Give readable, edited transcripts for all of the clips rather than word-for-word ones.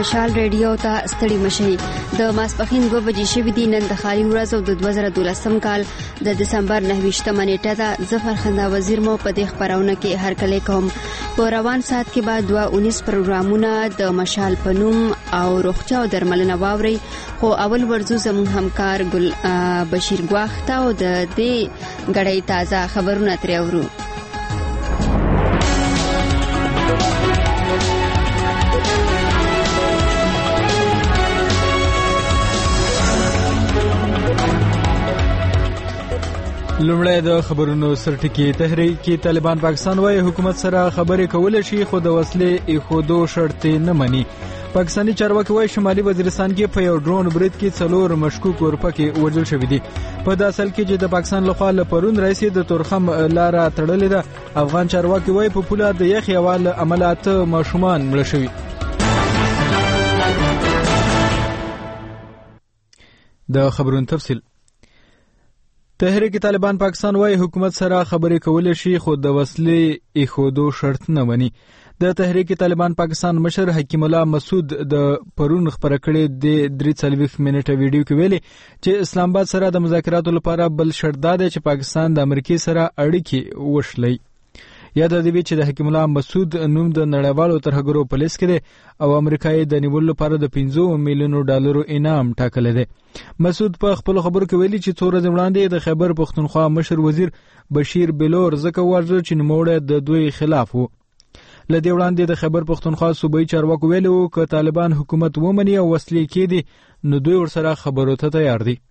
مشال ریډیو ته ستړي مشي د ماسپخین 2 بجې شوې دي. نن د خالي ورځ او د 2012 کال د دسمبر 9 نیټه ده. ظفر خندا وزیر مو په دې خبرونه کې هر کله کوم. په روان سات کې بعد 19 پروګرامونه د مشال پنوم او روغتیا او درملنه واوري. خو اول ورزو زموږ همکار ګل بشیر ګواخته او د دې غړې تازه خبرونه ترې اورو. لومړی د خبرونو سرټکی. تحریک طالبان پاکستان وايي حکومت سره خبرې کول شي خو د وسلې ایښودو شرط نه مني. پاکستانی چارواکي وايي شمالي وزیرستان کې په یو ډرون برید کې 4 مشکوک اورپکې وژل شوي دي. په داسې حال کې چې د پاکستان لخوا له پرون راځي د تورخم لاره تړلې ده. افغان چارواکي وايي په پوله د یخ یوال عملیات ماشومان مړه شوي. د خبرونو تفصیل. تحریک طالبان پاکستان وايي حکومت سره خبرې کول شي خو د وسلې ایښودو شرط نه مني. د تحریک طالبان پاکستان مشر حکیم الله مسعود د پرون خبره کړې د 43 منټه ویډیو کې ویلي چې اسلام آباد سره د مذاکراتو لپاره بل شرط ده چې پاکستان د امریکای سره اړیکې وشلي. یاد دی چې د حکیم الله مسعود نوم د نړیوالو ترهګرو په لیست کې دی او امریکای د نیولو لپاره د 50 میلیونو ډالرو انعام ټاکلی دی. مسعود په خپل خبرو کې ویلي چې 4 ورځې وړاندې د خیبر پښتونخوا مشر وزیر بشیر بلور ځکه وژل چې نوموړی د دوی خلاف وو. لدې وړاندې د خیبر پښتونخوا صوبایي چارواکو ویلي وو که طالبان حکومت ومني او وسلې کېدي نو دوی ورسره خبرو ته تیار دي.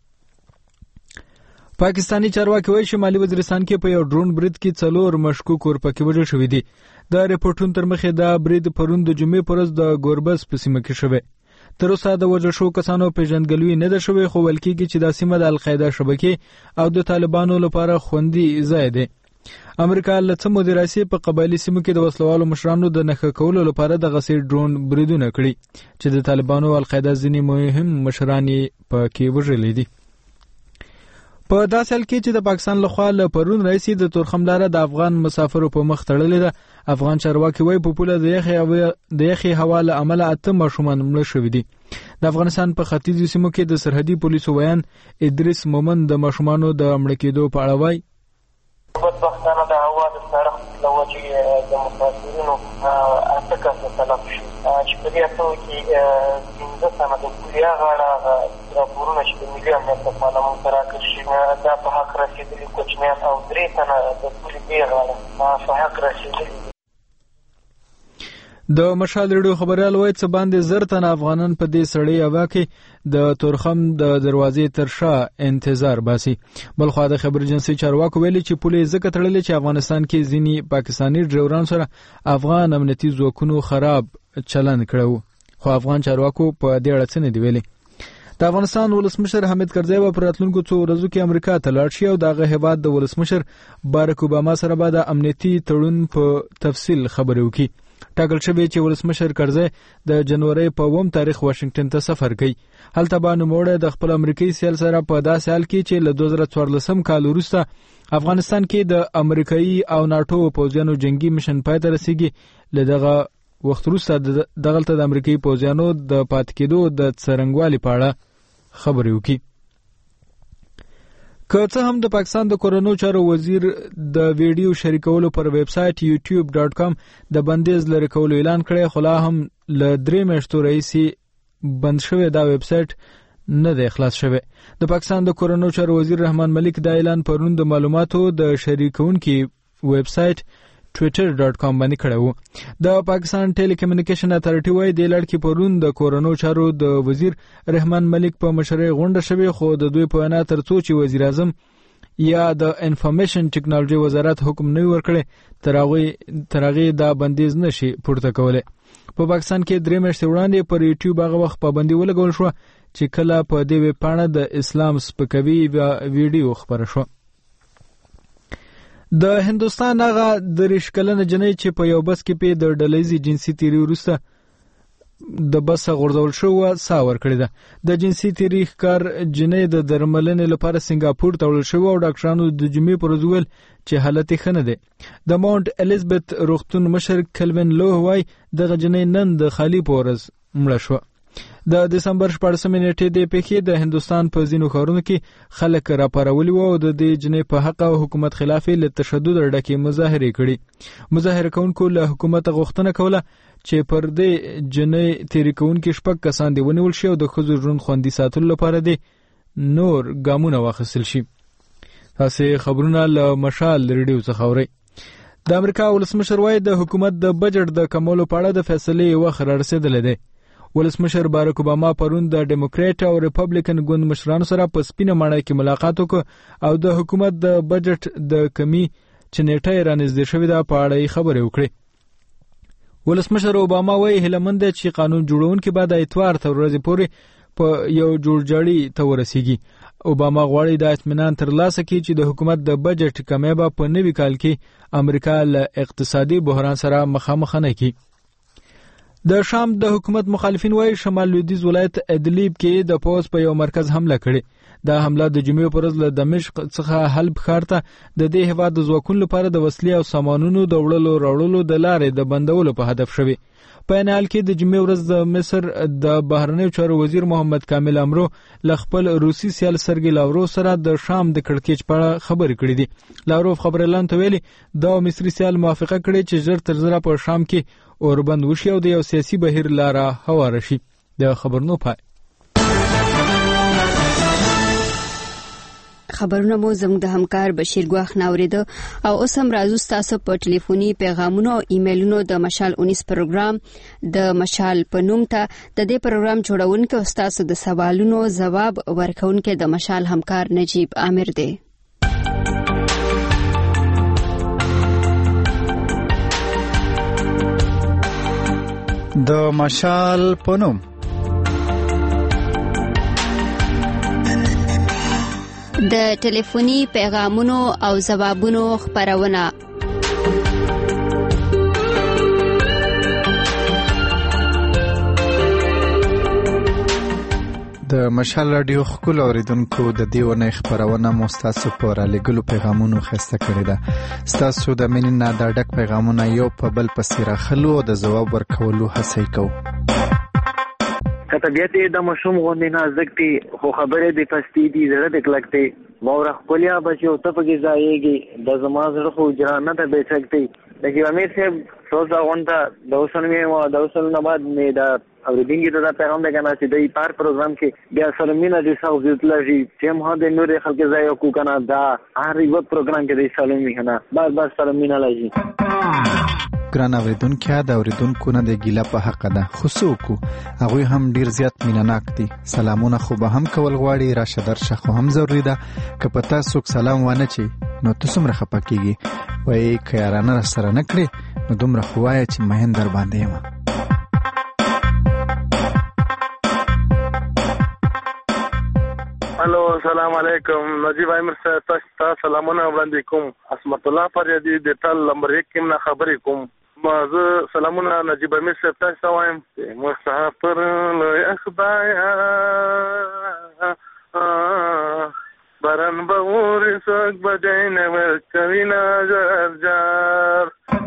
پاکستانی چارواکي وايي شمالي وزیرستان کې په یو ډرون برید کې 4 مشکوک اورپکې وژل شوي دي. د ریپورټونو تر مخې دا برید پرون د جمعې پر ورځ د ګوربز په سیمه کې شوی. تر اوسه د وژل شوو کسانو پیژندګلوي نه ده شوې خو ویل کېږي چې دا سیمه د القاعده شبکې او د طالبانو لپاره خوندي ځای دی. امریکا له څه مودې راهیسې په قبایلي سیمو کې د وسلوالو مشرانو د نښه کولو لپاره دغسې ډرون بریدونه کړي چې د طالبانو او القاعده ځینې مهم مشران یې پکې وژلي دي. په داسې حال کې چې د پاکستان لخوا له پرون راهیسې د تورخم لاره د افغان مسافرو په مخ تړلې ده. افغان چارواکي وايي په پوله د یخې هوا له امله 8 ماشومان مړه شوي دي. د افغانستان په ختیځو سیمو کې د سرحدي پولیسو ویان ادریس مومن د ماشومانو د مړه کېدو په اړه وایي بدبختانه د هوا د سړک له وجې د مسافرینو 8 کسه تلف شي چې په دې اته کې 15 تنه د کوریا غاړه راپورونه چې د ملي امنیت لپاره مونږ ته راکړل شي دا په حق رسېدلي کوچنیان او 3 تنه د پولې دې غاړه په حق رسېدلي. د مشال ریډیو خبريال وایي چې باندې 10 تنه افغانان په دې سړی هوا کې د تورخم د دروازې تر شا انتظار باسي. بلخو د خبر ایجنسی چارواکو ویلي چې پولیس ځکه تړلې چې افغانستان کې ځینی پاکستانی ډرایوران سره افغان امنیتي ځواکونو خراب چلند کړو خو افغان چارواکو په دې اړه څه نه دی ویلي. د افغانستان ولسمشر حامد کرزی په راتلونکو 2 ورځو کې امریکا ته لاړ شي او دغه هیواد د ولسمشر بارک اوباما سره به د امنیتي تړون په تفصیل خبرې وکړي. ټاکل شوی چې ولسمشر کرزی د جنوري په 1 تاریخ واشنگټن ته سفر کوي. هلته به نوموړی د خپل امریکایي سیل سره په داسې حال کې چې له 2014 کال وروسته افغانستان کې د امریکایي او ناتو پوځیانو جنگي مشن پای ته رسیږي له دغه وخت وروسته دغلته د امریکایي پوځیانو د پات کېدو د څرنګوالي په اړه خبرې وکړي. که څه هم د پاکستان د کورونو چارو وزیر د ویډیو شریکولو پر ویب سایت youtube.com د بندیز لري کولو اعلان کړی خو لا هم له 3 میاشتو راهیسې بند شوی دا ویب سایت نه دی خلاص شوی. د پاکستان د کورونو چارو وزیر رحمان ملک دا اعلان پرون د معلوماتو د شریکونکي ویب سایت twitter.com باندې کړو. د پاکستان ټیلی کمیونیکیشن اتھارټي وايي د لړ کې پرون د کورونو چارو د وزیر رحمان ملک په مشرۍ غونډه شوې خو د دوی په وینا تر څو چې وزیر اعظم یا د انفارمیشن ټیکنالوژي وزارت حکم نه ورکړي تر هغه دا بندیز نشي پورته کوله. په پاکستان کې 3 میاشتې وړاندې پر یوټیوب هغه وخت پابندي ولګول شو چې کله په دې ویب پاڼه د اسلام سپکوي ویډیو خبره شو. د هندوستان هغه 30 کلنه جنۍ چې په یو بس کې په د ډلېزي جنسي تیری وروسته د بس غورځول شو سا ورکړی ده. د جنسي تیری ښکار جنۍ د درملنې لپاره سنگاپور ته وړل شو او ډاکټرانو د جمعې پر ورځ ویل چې حالت یې ښه نه دی. د ماونټ الیزابت روغتون مشر کلوین لو وايي دغه جنۍ نن د خالی په ورځ مړه شو. د دسمبر 14 نیټې د پیښې د هندستان په ځینو ښارونو کې خلک راپارولي وو او د دې جنې په حق او حکومت خلاف له تشدد ډکې مظاهرې کړي. مظاهره کوونکو له حکومت غوښتنه کوله چې پر دې جنې تیری کوونکي 6 کسان دی ونیول شي او د ښځو ژوند خوندي ساتلو لپاره دی نور ګامونه واخیستل شي. تاسو خبرونه له مشال ریډیو څخه اورئ. د امریکا ولسمشر وايي د حکومت د بجټ د کمولو په اړه د فیصلې وخت رارسېدلی دی. ولسمشر باراک اوباما پرون د ډیموکریټ او ریپبلیکن ګوند مشرانو سره په سپینه ماڼۍ کې ملاقات وکړ او د حکومت د بجټ د کمی چې نیټه یې رانږدې شوې ده په اړه خبرې وکړې. ولسمشر اوباما وايي هیلهمند دی چې قانون جوړونکي به د اتوار تر ورځې پورې په یو جوړجاړي ته ورسیږي. اوباما غواړي د اطمینان ترلاسه کړي چې د حکومت د بجټ کمی به په نوي کال کې امریکا له اقتصادي بحران سره مخامخ نه کړي. د شام د حکومت مخالفین وايي شمال لویدیځ ولایت ادلیب کې د پوز په یو مرکز حمله کړې. دا حمله د جمعې پر ورځ له دمشق څخه حلب ښار ته د دې هیواد د ځواکونو لپاره د وسلې او سامانونو د وړلو راوړلو د لارې د بندولو په هدف شوی. په این حال کې د جمعې ورځ د مصر د بهرنیو چارو وزیر محمد کامل امرو له خپل روسي سیال سرګي لاورو سره د شام د کړکېچ په اړه خبرې کړې دي. لاورو خبرلاند ته ویلي دا مصري سیال موافقه کړې چې ژر تر ژره په شام کې اوربند وشي او د یو سیاسي بهیر لاره هواره شي. د خبرونو پای. خبرونه مو زموږ د همکار بشیر ګواخ ناوریده او اوس هم راځو تاسو په ټلیفوني پیغامونو او ایمیلونو د مشال 19 پروګرام د مشال په نوم ته د دې پروګرام جوړونکو او تاسو د سوالونو جواب ورکونکو د مشال همکار نجیب عامر دی. د مشال په نوم د ټلیفوني پیغامونو او جوابونو خبرونه. د مشال رادیو خپل اوریدونکو د دیونه خبرونه مستاسو پر لګلو پیغامونو خسته کړی ده. ستاسو د مینې نه د ډک پیغامونه یو په بل پسې راخلو او د جواب ورکولو هڅه کوو. طبیعت د مشوم غوندې نازک دي خو خبرې د پستی دي زړه د کلک دي مور خپلیا بچو ته پکې ځایږي د زما زړه خو جرانه ته بیچکتي. د امیر صاحب سوزا غونډه د اوسن نه بعد مې دا اوریدونکو ته پیغام لګانا چې د پار پروګرام کې بیا سلمینه د ساوزیت لږی چې مه د نور خلک ځای کو کنه دا هر یو پروګرام کې د سلمینه بس سلمینه لږی. ګران اوریدونکو د اوریدونکو نه د ګیلا په حق ده خصوصو هغه هم ډیر زیات مینناک دي. سلامونه خو به هم کول غواړي راشه درشه خو هم ضروری ده که پتا څوک سلام ونه چی نو تاسو مره خپکیږي وای کيارانه سره نکړي نو دومره خوای چې مهین در باندې ما. الو السلام علیکم نجیب عامر صاحب تاسو سلامونه وړاندې کوم. اسمت الله فریدی د تل نمبر 1 کې نه خبرې کوم. زه سلامونه نجیب عامر صاحب تاسو وایم مسافر له خدایا باران بور سوک بدین ورکوینا جار.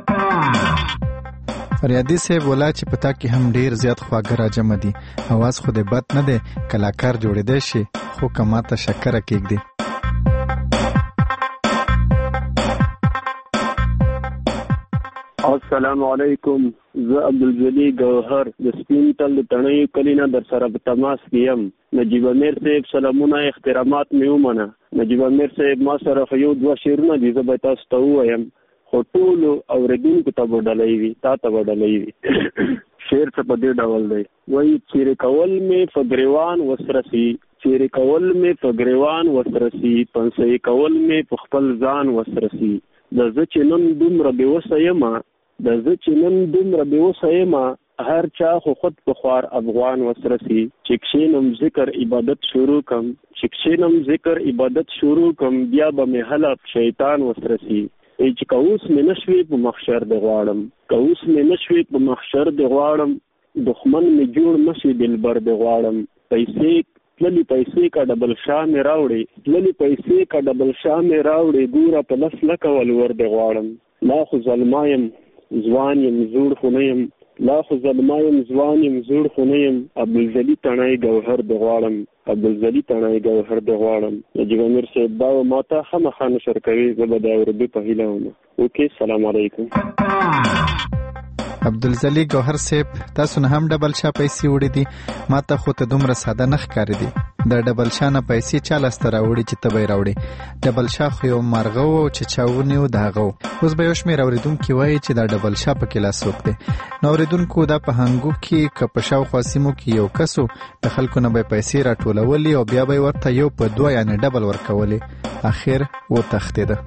فریادی صاحب ولا چې پتا کې هم ډیر زیات خواږه راجم دي. आवाज خو دې بد نه دی کلاکار جوړېدای شي خو کماته شکر کېږدي. السلام علیکم زه عبدالجلی گوهر د سپین تل د تڼیو کلینا در سره په تماس کې یم. نجیب امیر صاحب سلامونه احترامات مې ومنه. نجیب امیر صاحب ما سره یو دوه شعرونه دي زه به تاسو ته ووایم خو ټولو اوریدونکو ته به ډالۍ وي تا ته به ډالۍ وي. شعر څه په دې ډول دی وایي چیرې کول مې په ګریوان وسرسي چیرې کول مې په ګریوان وسرسي پنسۍ کول مې په خپل ځان وسرسي د زه چې نن دومره بېوسه یم د زه چې نن دومره بېوسه یم هر چا خو خود په خوار افغان وسرسي چې کښېنم ذکر عبادت شروع کم چې کښېنم ذکر عبادت شروع کم بیا به مې هله شیطان وسرسي. چې که اوس مې نه شوې په محشر دې غواړم که اوس مې نه شوې په محشر دې غواړم دښمن مې جوړ نه شي دلبر دې غواړم. پیسې تللي پیسې کا ډبل شا مې راوړې تللي پیسې کا ډبل شا مې راوړې ګوره په لس لکه ولور دې غواړم. لا خو ظلما یم ځوان یم زوړ خو نه یم لا خو ظلمایم ځوان یم زوړ خو نه یم عبدالجلي تڼی ګوهر د غواړم عبدالجلي تڼی ګوهر د غواړم نجیب امیر صاحب دا ما ته خامخا نشر کوي زه به د اورېدو په هیله وم. اوکې سلام علیکم. عبدالجلي ګوهر صاحب تاسو نه هم ډبل شا پیسې وړي دي ما ته خو ته دومره ساده نه ښکاري دي د ډبل شا نه پیسې چا لاسته راوړي چې ته به یې راوړې ډبل شا خو یو مارغه و چې چا ونیو د هغه و اوس به یو شمېر اورېدونکي وایي چې دا ډبل شا پکې لاس څوک دی نو اورېدونکو دا په هنګو کې که په شاوخوا سیمو کې یو کس و د خلکو نه به یې پیسې راټولولې او بیا به یې ورته یو په دوه یعنې ډبل ورکولې اخر وتښتېده.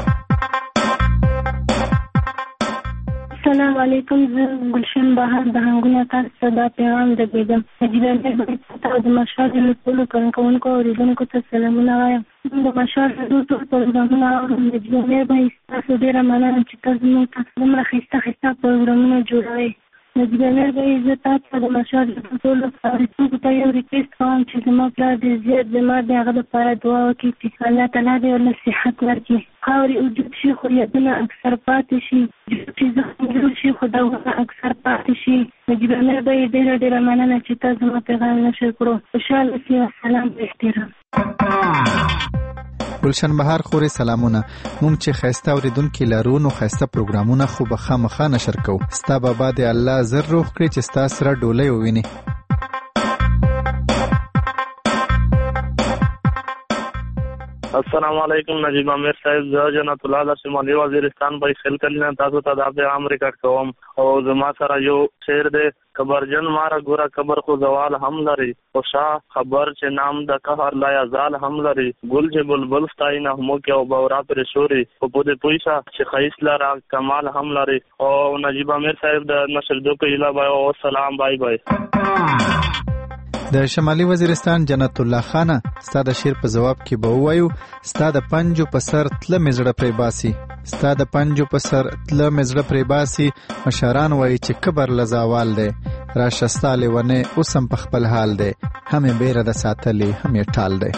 السلام علیکم. زه ګلشن بهار د هنګونه تاسو دا پیغام درلودم. نجیب امیر ته د مشهد له ټولو کارکوونکو او اوریدونکو ته سلامونه وایم. د مشهد د ټولو پروګرامونه اورم. نجیب امیر به تاسو ډیره مننه چې تاسو موږ ته دومره ښایسته پروګرامونه جوړوئ. نجیب امیر به زه تاسو د مشهد د ټولو اوریدونکو ته یو ریکویسټ کوم چې زما پلار ډېر زیات بیمار دی هغه لپاره دعا وکړئ چې الله تعالی دې ورله صحت ورکړي خاورې وجود شي خو یادونه اکثر پاتې شي چې زخم جوړ شي خو دغونه اکثر پاتې شي. نجیب امیر به ډېره مننه چې تاسو زما پیغام نشر کړو. خوشحاله سي. سلام په احترام. ګلشن بهار خوري سلامونه. مونږ چې ښایسته اوریدونکي لرو نو ښایسته پروګرامونه خو به خامخا نشر کوو. ستا بابا دې الله زر روغ کړي چې ستا سره ډولۍ وویني. السلام علیکم نجیب امیر صاحب. زه جنت الله د شمالي وزیرستان په خل کلینا تاسو ته دا پیغام ریکارډ کوم او زما سره یو شعر دی. خبرجن مارا ګوره قبر خو زوال هم لري او شاه خبر چې نام د قهر لا یزال هم لري ګل چې بلبل ستای نه مو کې او باورا پر شوري او په دې پویسا چې خیس لرا کمال هم لري. او نجیب امیر صاحب د نشر دو په اله بای او سلام بای بای. د شمالي وزیرستان جنت الله خانه ستا د شعر په جواب کې به ووایو ستا د پنجو په سر تله مې زړه پرې باسي ستا د پنجو په سر تله مې زړه پرې باسي مشران وایي چې کبر له زوال دی راشه ستا لیونی اوس هم په خپل حال دی هم یې بیره د ساتلې هم یې ټال دی.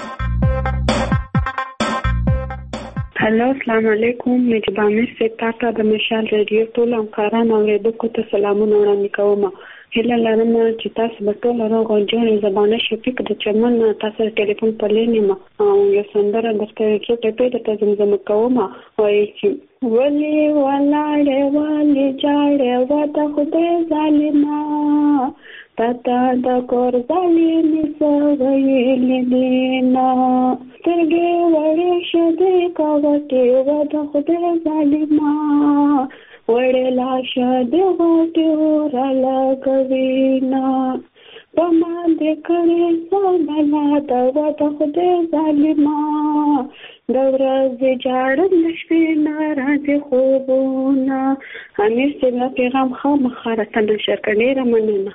هلو السلام علیکم. نجیب امیر صاحب تاسو د مشال رادیو ټول همکاران اوریدونکو ته سلامونه وړاندې کوم. هیله لرم چې تاسو به ټول روغ او جوړ زبانه شفیق د چمن تاسو ټلیفون په لینه ما او یو سندره درته څو ټپې د زمزمه کوم وایي چې ولی ولاړې ولی جاړې ودا خدای ظالما تاته د کور ظالمي سویلې دینا سترګې وړې شدې کوټې ودا خدای ظالما وړې لاشه د غوټې ورا لګوینا پما دې کړې سوالنا دا ودا خدای ظالما د ورځې جاړل شپې ناراضي خوبونه امیر صاحب پیغام خامخا راته نشر کړی مننه.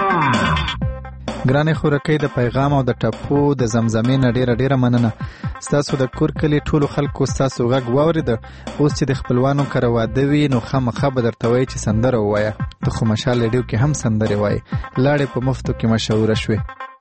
ګرانې خورکۍ د پیغام او د ټپو د زمزمې نه ډیره مننه. ستاسو د کور کلي ټولو خلکو ستاسو غږ واورېده. اوس چې د خپلوانو کره واده وي نو خامخا به درته وایي چې سندره ووایه. ته خو مشال ریډیو کې هم سندرې وایي. لاړې په مفتو کې مشهوره شوې.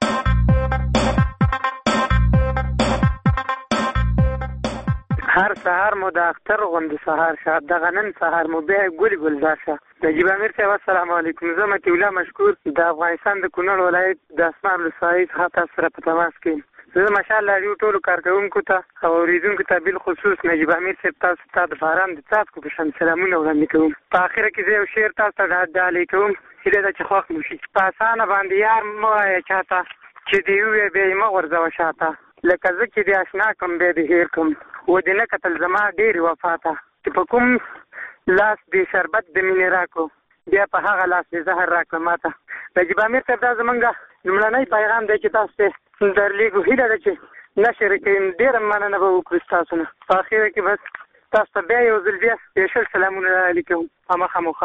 هر سهار مو د اختر غوندې سهار شه دغه نن سهار مو بیا ګل ګلزار شه. نجیب امیر صاحب السلام علیکم. زه متي الله مشکور د افغانستان د کونړ ولایت د اسمار ولسوالۍ څخه تاسو سره په تماس کې یم. زه ماشاءالله یو ټولو کارکوونکو ته او اوریدونکو ته بالخصوص نجیب امیر صاحب تاسو ته د باران د څاڅکو په شان سلامونه وړاندې کوم. په اخره کې زه یو شعر تاسو ته ډالۍ کوم هیله ده چې خوښ مو شي. په اسانه باندې یار مه وایه چاته چې دې ووایې بیا یې مه غورځوه شاته لکه زه چې دې اشنا کړم بیا دې هېر کړم و دې نه کتل زما ډېرې وفا ته چې په کوم لاس دې شربت د مینې راکړو بیا په هغه لاس دې زهر راکړه ماته. نجیب امیر صاحب دا زمونږ لومړنی پیغام دی چې تاسو ته درلیږو. هیله ده چې نشر کړئ. ډېره مننه به وکړو ستاسو نه. په اخره کې بس تاسو ته بیا یو ځل بیا سپیشل سلامونه لیکم خامخا.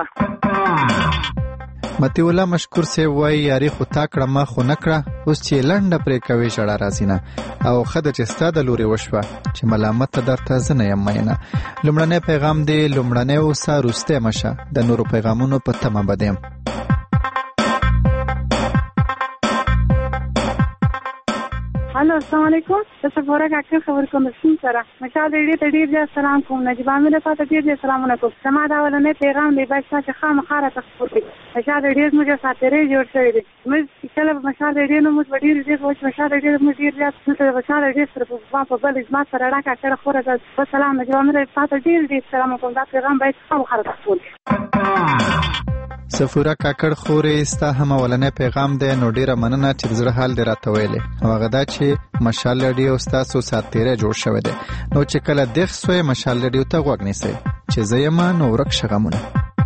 متي الله مشکور صاحب وایي یاري خو تا کړه ما خو نه کړه اوس چې لنډه پرې کوې ژړا راځي نه او ښه ده چې ستا د لورې وشوه چې ملامته درته زه نه یم مینه. لومړنی پیغام دی لومړنی اوسه وروستی مه شه د نورو پیغامونو په تمه به دیم. هلو السلام علیکم. تاسو پورا کاکړ خبر کوم سره مشال دې ته ډیر سلام کوم. نجيب امیر ته ډیر سلامونه کوم. سما دا ولنه پیغام دی بس چې خامخاره تاسو ته مشال ډیر موږ ساتره جوړ شوی دی. موږ کله مشال ډیر نو موږ ډیر وځ مشال ډیر موږ ډیر ځات مشال ډیر سره په بل ځما سره راکا کړه خو راځه. سلام نجيب امیر ته ډیر سلام کوم. دا پیغام باید خامخاره تاسو سفوره کاکړ خورې ستا هم ولنه پیغام دی. نو ډیره مننه چې زړه حال دې راته ویلې. هغه دا چې مشال ریډیو ستاسو ساتیره جوړ شوی دی. نو چې کله دغ سوی مشال ریډیو ته غوږ نیسئ چې زه یم نو ورک شغمونه.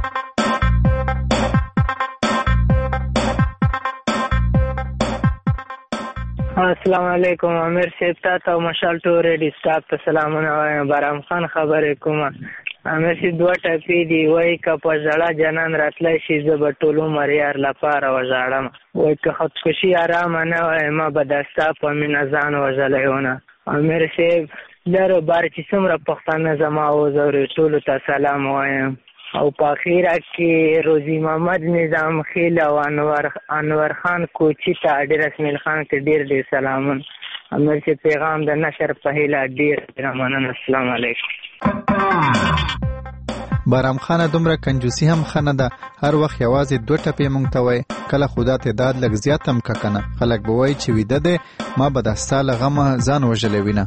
السلام علیکم. امیر صاحب تاسو مشال ټو ریډیو سټاف ته سلامونه وایم. بارام خان خبرې کوم. امیر صاحب دوه ټپې دی وای که په ژړا جنان راتلی شي زه به ټول عمر یار لپاره وژاړم. وای که خودکشي ارامه نه وای ما به د ستا په مینه ځان وژلی ونه. امیر صاحب لرو بار چې څومره پښتانه زما وزوري ټولو ته سلام وایم. او په اخیره کې روزي محمد نظام خیل او انور خان کوچي ته ډېر اسمیل خان ته ډېر سلامون. امیر صاحب پیغام د نشر په هیله ډېر مننه. السلام علیکم. بارام خانه دومره کنجوسی هم خنه ده. هر وخت یوازې دوه ټپې مونږ ته وای. کله خدا ته داد لږ زیات هم که کنه خلک به وای چې ویده دی ما به د ستا له غمه ځان وژلی وینه.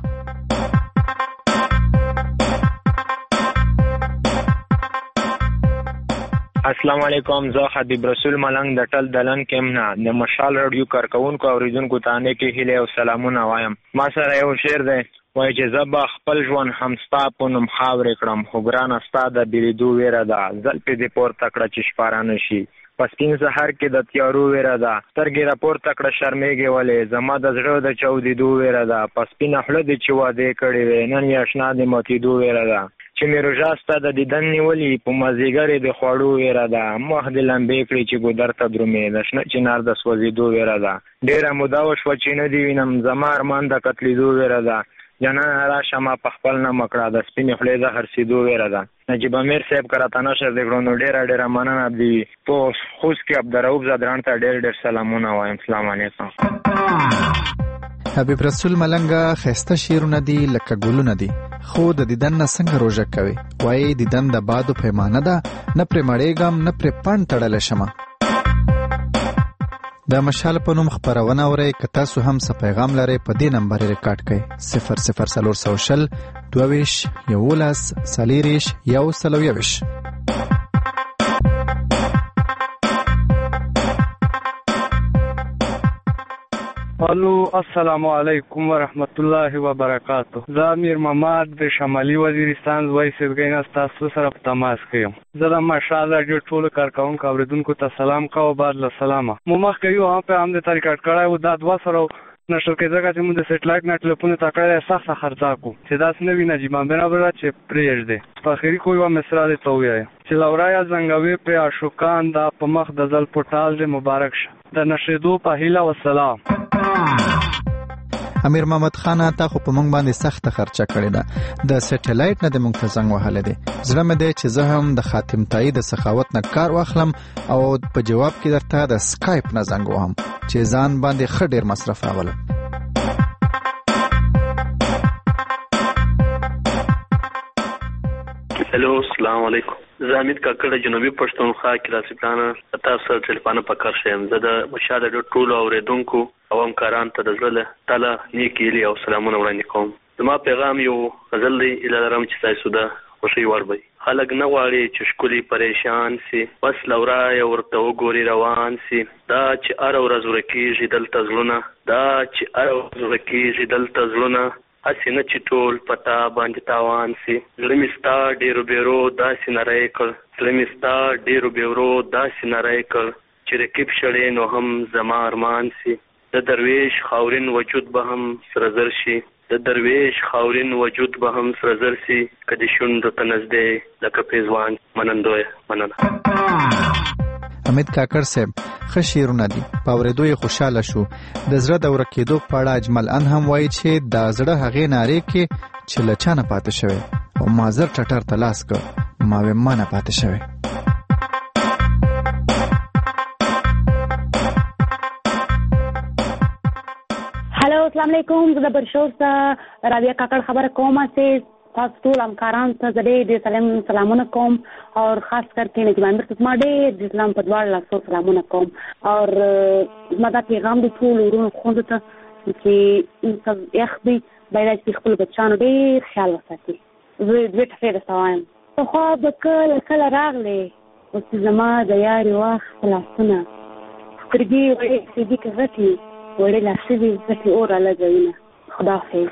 السلام علیکم. زه خدیب رسول ملنګ د ټل دلن کې نه د مشال رادیو کارکونکو اوریدونکو ته نیکې هیلې او سلامونه وایم. ما سره یو شعر دی وای چې زه به خپل ژوند هم ستا په نوم خاورې کړم خو ګرانه ستا د بېلېدو ویره ده زلفې دې پورته کړه چې شپاره نه شي په سپین سهار کې د تیارو ویره ده سترګې راپورته کړه شرمېږې ولې زما د زړه د چاودېدو ویره ده په سپینه خوله دې چې وعدې کړې وې نن یې اشنا دې ماتېدو ویره ده چې مې روژه ستا د دیدن نیولي په مازدیګر یې د خوړو ویره ده مخ دې لمبې کړې چې ګودر ته درومې د شنه چنار د سوځېدو ویره ده ډېره موده وشوه چې نه دې وینم زما ارمان د قتلېدو ویره ده جانانه راشه ما په خپل نه مکړه د سپینې خولې د هرسېدو ویره ده. نجیب امیر صاحب که راته نشر دې کړو نو ډېره مننه دې وي. په خوست کې عبدالرؤف زدران ته ډېر سلامونه وایم. السلام علیکم. حبیب رسول ملنګه ښایسته شعرونه دي لکه ګلونه دي خو د دیدن نه څنګه روژه کوي. وایي دیدن د بادو پیمانه ده نه پرې مړېږم نه پرې پڼ تړلی شمه. د مشال په نوم خپرونه اورئ. که تاسو هم څه پیغام لرئ په دې نمبر ریکارډ کړئ 00420 22 11 40 121. الو السلام علیکم ورحمت الله وبرکاته. زه امیر محمد د شمالي وزیرستان لوی سیدګۍ تاسو سره په تماس کې یم. زه د مشال راډیو ټولو کارکونکو اوریدونکو ته سلام کوم. بعد له سلامه مو مخکې یو هم په هم د ریکارډ کړی و دا 200 نشر کې ځکه چې موږ د سټلایټ نه ټلیفون ته کړی سخته خرڅا کو چې داس نه وي نجیب امیر چې پرېږدي. په اخري کوی و مصرا دې ته ووایه چې لورایه زنګوي پرې عاشقان دا په مخ د زل پټال دې مبارک شه د نشریدو په هیله وسلام. امیر محمد خان تا خو په مونږ باندې سخته خرچه کړې ده. د سټلایټ نه د مونږ ته زنګ وهلی دی. زړه مې دی چې زه هم د خاتم تایي د سخاوت نه کار واخلم او په جواب کې درته د سکایپ نه زنګ وهم چې ځان باندې ښه ډېر مصرف راولم. هلو السلام علیکم. زه حمید کاکړ جنوبي پښتونخوا کې راسپلانه تاسو سره ټلیفون په کار شم. زه د مشال د ټولو اوریدونکو او همکاران ته د زړه تعالی نیکی هیلې او سلامونه وړاندې کوم. زما پیغام یو غزل دی اله لرم چې تاسو د خوشي وړبئ. خلک نه غواړي چې ښکلي پریشان سي بس لورایه ورته وګوري روان سي دا چې هره ورځ ورکېږي دلته زړونه دا چې هره ورځ ورکېږي دلته زړونه هسې نه چې ټول پتا باندې تاوان سي. زړه مې ستا ډېرو بیرو داسې نری کړ زړه مې ستا ډېرو بیرو داسې نری کړ چې رقیب شړې نو هم زما ارمان سي. د درویش خاورین وجود به هم سره زر شي د درویش خاورین وجود به هم سره زر سي که د شونډو ته نږدې لکه پیزوان. منندویه مننه. حمید کاکړ صاحب ښه شعرونه دي په اورېدو یې خوشحاله شو. د زړه د ورکېدو په اړه اجمل ان هم وایي چې د زړه هغې نارې کې چې له چا نه پاتې شوی او ما زر ټټر ته لاس کړ ما وې ما نه پاتې شوی. هلو السلام علیکم. زه د برشور څخه رابعه کاکړ خبره کوم چې تاسو ټول همکارانو ته زه ډېر سلامونه کوم او خاص کر کې نجیب امیر ته زما ډېر د اسلام په دواړو لاسو سلامونه کوم او زما دا پیغام د ټولو ورونو خویندو ته چې یخ دی باید چې خپل بچیانو ډېر خیال وساتي. زه دوې ټپې درته وایم. پخوا به کله راغلی اوس زما د یارې واخ لاسونه سترګې وړې صدیق غټې وړې لاسې غټې اور لګوینه. خداحافظ.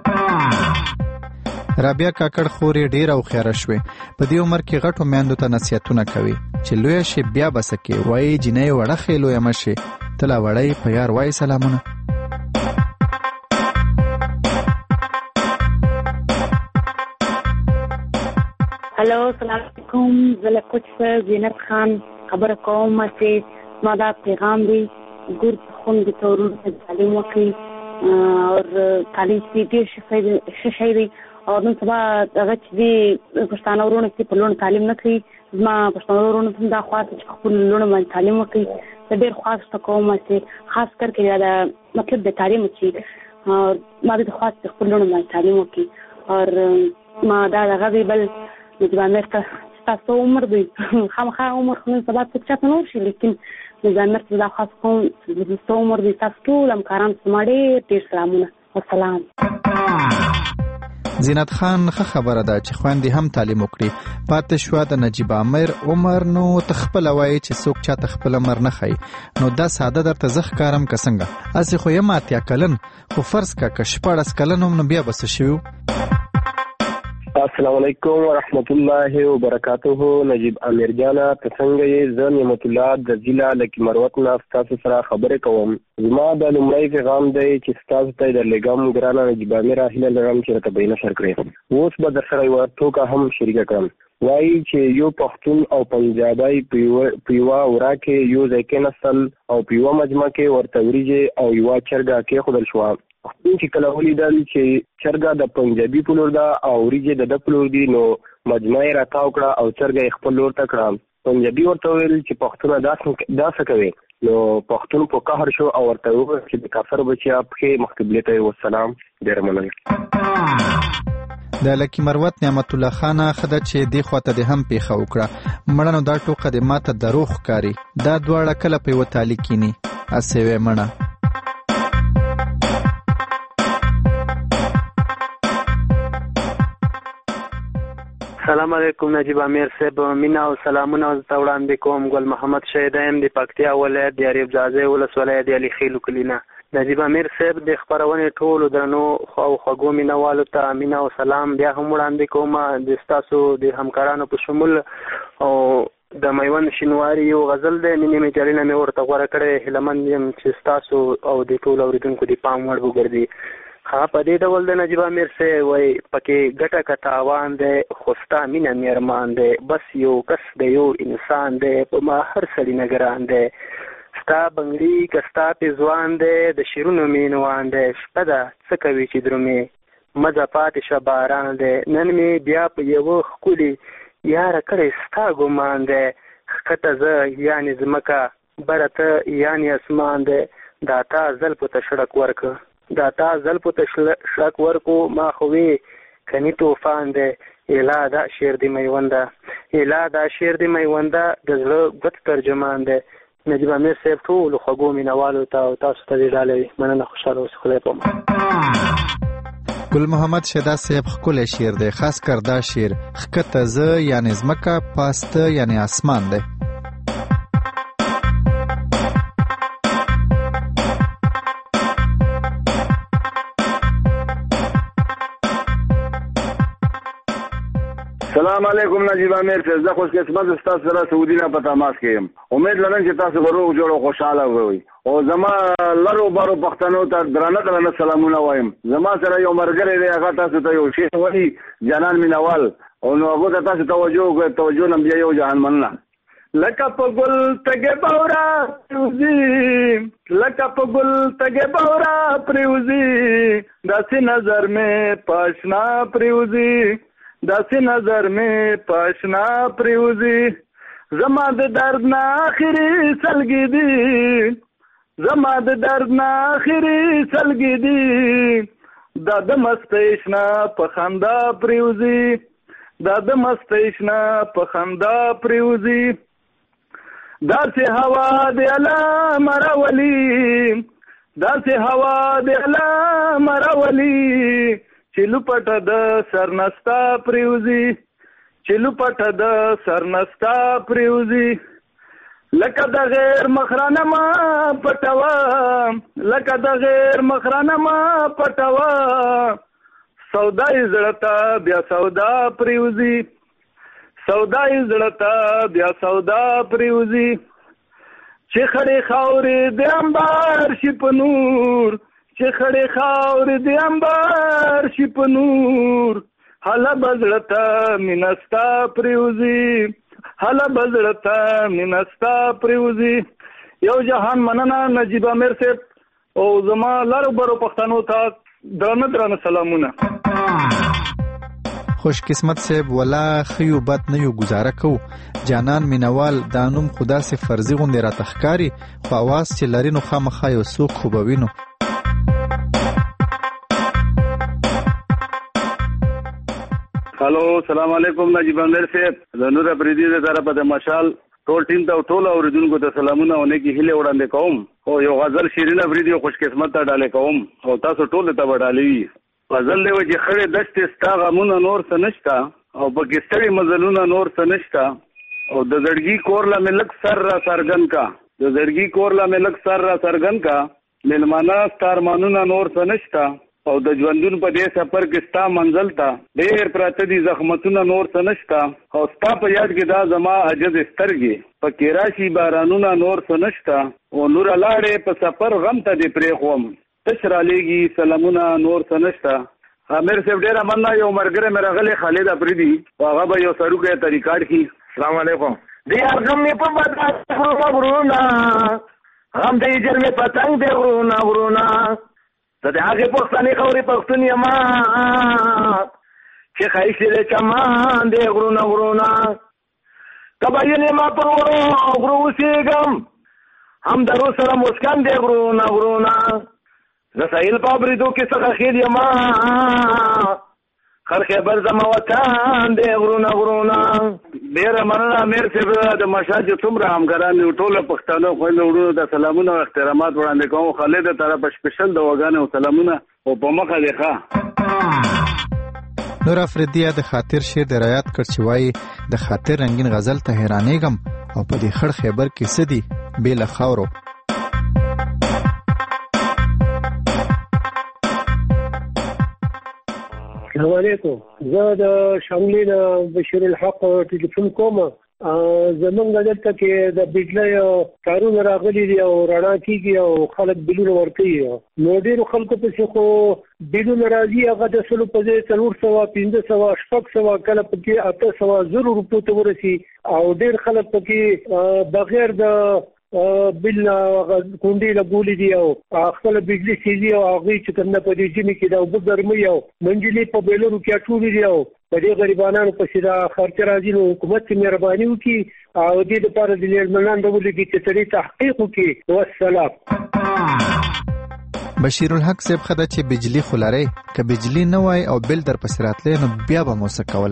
رابعه کاکړ خورې ډېره هوښیاره شوې. په دې عمر کې غټو میندو ته نصیحتونه کوي چې لویه شي بیا به څه کې وایي جینۍ وړه ښې لویه مه شي. ته لا وړی په یار وایي سلامونه. هلو سلام علیکم. زه له کوچ څخه زینت خان خبره کوم چې زما دا پیغام دی ګور خویندو ته ورونو ته تعلیم وکړي او تعلیم چې ډېر ښه شی دی او نن سبا هغه چې دي پښتانه ورونه چې په لوړ تعلیم نه کوي زما پښتانه ورونه ته دا خواست چې خپل لوړ باندې تعلیم وکړي. زه ډېر خواست کوم چې خاص کر کې دا مطلب د تعلیم چې ما دې خواست خپل لوړ باندې تعلیم وکړي او ما دا دغه دی بل نجیب امیر ته تاسو عمر دی خامخا عمر خو نن سبا څوک چاته نور شي لیکن نجیب امیر ته دا خاص کوم تاسو عمر دی تاسو ټول همکاران زما ډېر سلامونه. والسلام. زینت خان ښه خبره ده چې خویندې هم تعلیم وکړي. پاتې شوه د نجیب امیر عمر نو ته خپله وایې چې څوک چاته خپل عمر نه ښایي نو دا ساده درته زه ښکارم که څنګه. هسې خو یم 80 کلن خو فرض که 14 کلن هم نو بیا به څه شوي. السلام علیکم ورحمت الله وبرکاته. نجیب امیر جانا ته څنګه یې؟ زه نعمت الله د ضلع لکي مروت نه ستاسو سره خبرې کوم. زما د لومړی پیغام دی چې ستاسو ته درلېږم ګرانه نجیب امیر هیله لرم چې راته به یې نشر کړې. اوس به درسره یوه ټوکه هم شریکه کړم. وایي چې یو پښتون او پنجابی په یوه ورا کې یو ځای کېناستل او په یوه مجمع کې ورته وریجې او یوه چرګه کېښودل شوه. پښتون چې کله ولیدل چې چرګه د پنجابي په لور ده او وریجې د ده په لور دي نو مجمع یې راتاو کړه او چرګه یې خپل لور ته کړه. پنجابي ورته وویل چې پښتونه دا څه کوي؟ نو پښتون په قهر شو او ورته وویل چې د کافر بچیا پښې مخقبلې ته والسلام. ډېره مننه. د لکي مروت نعمت الله خانه خده چې دی خواته دې هم پیښه وکړه. مړه نو دا ټوکه دې ماته دروغ ښکاري. دا دواړه کله په یوه تالي کیني هسې وې مړه. سلام علیکم نجیب امیر صاحب. مینا او سلامونه ته وړاندې کوم. ګل محمد شهیدایم د پکتیا ولایت د اریب ځاځي ولسوالۍ د علي خیلو کلینه. نجیب امیر صاحب د خبرونې ټولو درنو او خوږو مینوالو ته مینا او سلام بیا هم وړاندې کوم. د ستاسو د همکارانو په شمول او د میوند شینواري یو غزل دی مینې مې جالینه مې ورته غوره کړی. هیلهمند یم چې ستاسو او د ټولو اورېدونکو د پام وړ وګرځي. ها په دې ډول د نجیب امیر صاحب وایي پکې ګټه که تاوان دی خو ستا مینه مېرمان دی بس یو کس دی یو انسان دی په ما هر سړي نه ګران دی ستا بنګړي که ستا پېزوان دی د شیرونو مینوان دی شپه ده څه کوي چې درومې مزه پاتې شه باران دی نن مې بیا په یوه ښکلي یاره کړی ستا ګمان دی ښکته زه یعنې ځمکه بره ته یعنې اسمان دی دا تا زلفو ته شړک ورکړه دا تا زلفو ته شړک ورکو ما خو وې کني طوفان دی ایلا دا شعر دی میونده ایلا دا شعر دی میونده د زړه ګوت ترجمان دی. نجیب امیر صاحب ټولو خوږو مینوالو ته او تاسو ته دې ډالۍ مننه. خوشحاله اوسئ. خدای پامان. ګل محمد شهدا صاحب ښکلی شعر دی. خاص کر دا شعر ښکته زه یعنې ځمکه پاسته یعنې اسمان دی. سلام علیکم نجیب امیر صاحب. زه خوش قسمت ستاسو سره سعودي نه په تماس کې یم. امید لرم چې تاسو به روغ جوړ او خوشحاله وئ. او زما لرو بارو پښتنو ته درانه سلامونه وایم. زما سره یو ملګری دی هغه تاسو ته یو شعر وایي جانان مینوال او نو هغه ته تاسو توجه نم بیا یو جهان مننه. لکه په ګل تګې باورا پروزي لکه په ګل تګې باورا پروزي داسې نظر مې پاشنا پروزي داسې نظر مې پاشنا پریوزي زما د درد نه آخري سلګي دي زما د درد نه اخري سلګي دي دا د مستیشنا په خندا پریوزي دا د مستیشنا په خندا پریوزي داسې هوا د الله مرولی داسې هوا د الله مرولی چې لپټه د سرنستا پریوزي چې لپټه د سرنستا پریوزي لکه د غیر مخرانه ما پټوا لکه د غیر مخرانه ما پټوا سودای زړتا بیا سودا پریوزي سودای زړتا بیا سودا پریوزي چې خړې خاورې د انبار شي په نور چې خړې خاورې د انبار شي په نور حالا بزړتا مینستا پریوزي حالا بزړتا مینستا پریوزي یو جهان مننه نجیب امیر صاحب او زما لارو برو پښتنو ته درنه سلامونه. خوش قسمت صاحب ولا خیو بد نه یو گزاره کو جانان مینوال دانوم خدا سے فرضی غوندې را تخکاری خو आवाज چې لري نو خامخا یو څوک خوبوینو. هلو سلام علیکم نجیب امیر صاحب د نور افریدي د طرفه د مشال ټول ټیم ته ټول اوریدونکو ته سلامونه او نیکی هیله وړاندې کوم او یو غزل شیرین افریدي خوش قسمت ته ډالې کوم او تاسو ټول ته وډالې غزل دی چې خړې دشت ستا غمونه نور څه نشتا او پکې ستړي مزلونه نور څه نشتا او د زړګي کورلا ملک سر را سرګن کا د زړګي کورلا ملک سر را سرګن کا ملمانا ستارمانونه نور څه نشتا او د ژوندون په دې سفر کې ستا منزل ته ډېر پراته دي زخمتونه نور څه نشتا او ستا په یاد کې دا زما عجز سترګې پکې راشي بارانونه نور څه نشتا او نور لاړې په سفر غم ته دې پرېښوم تش رالیږي سلامونه نور څه نشتا. امیر صاحب ډېره مننه یو ملګری مې راغلی خالد افریدي هغه به یو سروکی ته ریکارډ کړي. السلام علیکم. دی غم مې په بدن غرونه غم دی جر مې پتنګ دی غرونه د دې هغه پښتني خوري پښتون یما چې خایسته له چمان دی غرونه کباینه ما پر غرو سیګم هم درو سره مسکان دی غرونه رسائل پابریدو کې څنګه خیر یما خر خبر زما وطن دی غرونه ډیر مننه امیر صاحب د مشاج څومره همکاران ټول پښتانه خو له وړو د سلامونه او احترامات وړاندې کوم خالد طرف سپیشل د وګانو سلامونه او په مخه دی ښه. نور افریدي د خاطر شعر د رایات کړ چې وایي د خاطر رنگین غزل ته حیرانېږم او په دې خړ خیبر کې سدي بې له خاورو. السلام علیکم. زه د شاملي د بشیر الحق ټلیفون کوم. زمونږ دلته کې د بجلی تارونه راغلي دي او رڼا کېږي او خلک بلونه ورکوي نو ډېرو خلکو پسې خو بلونه راځي هغه د سلو په ځای 400 500 600 کله پکې 800 زرو روپو ته ورسي او ډېر خلک پکې بغیر د بل کونډې لګولې دي او خپل بجلی سیزي او هغه چې څنګه په دې ژمي کې دا وب ګرمي او منجلې په بیلرو کې اټولې دي او په دې غریبانو په سیدا خرچ راځي نو حکومت چې مهرباني وکړي او دې لپاره د لړمنان ډول کې چې ترې تحقیق وکړي. والسلام. بشیر الحق صاحب خدای چې بجلی خلاره ک بجلی نه وای او بل در پس راتلې نو بیا به مو سکول.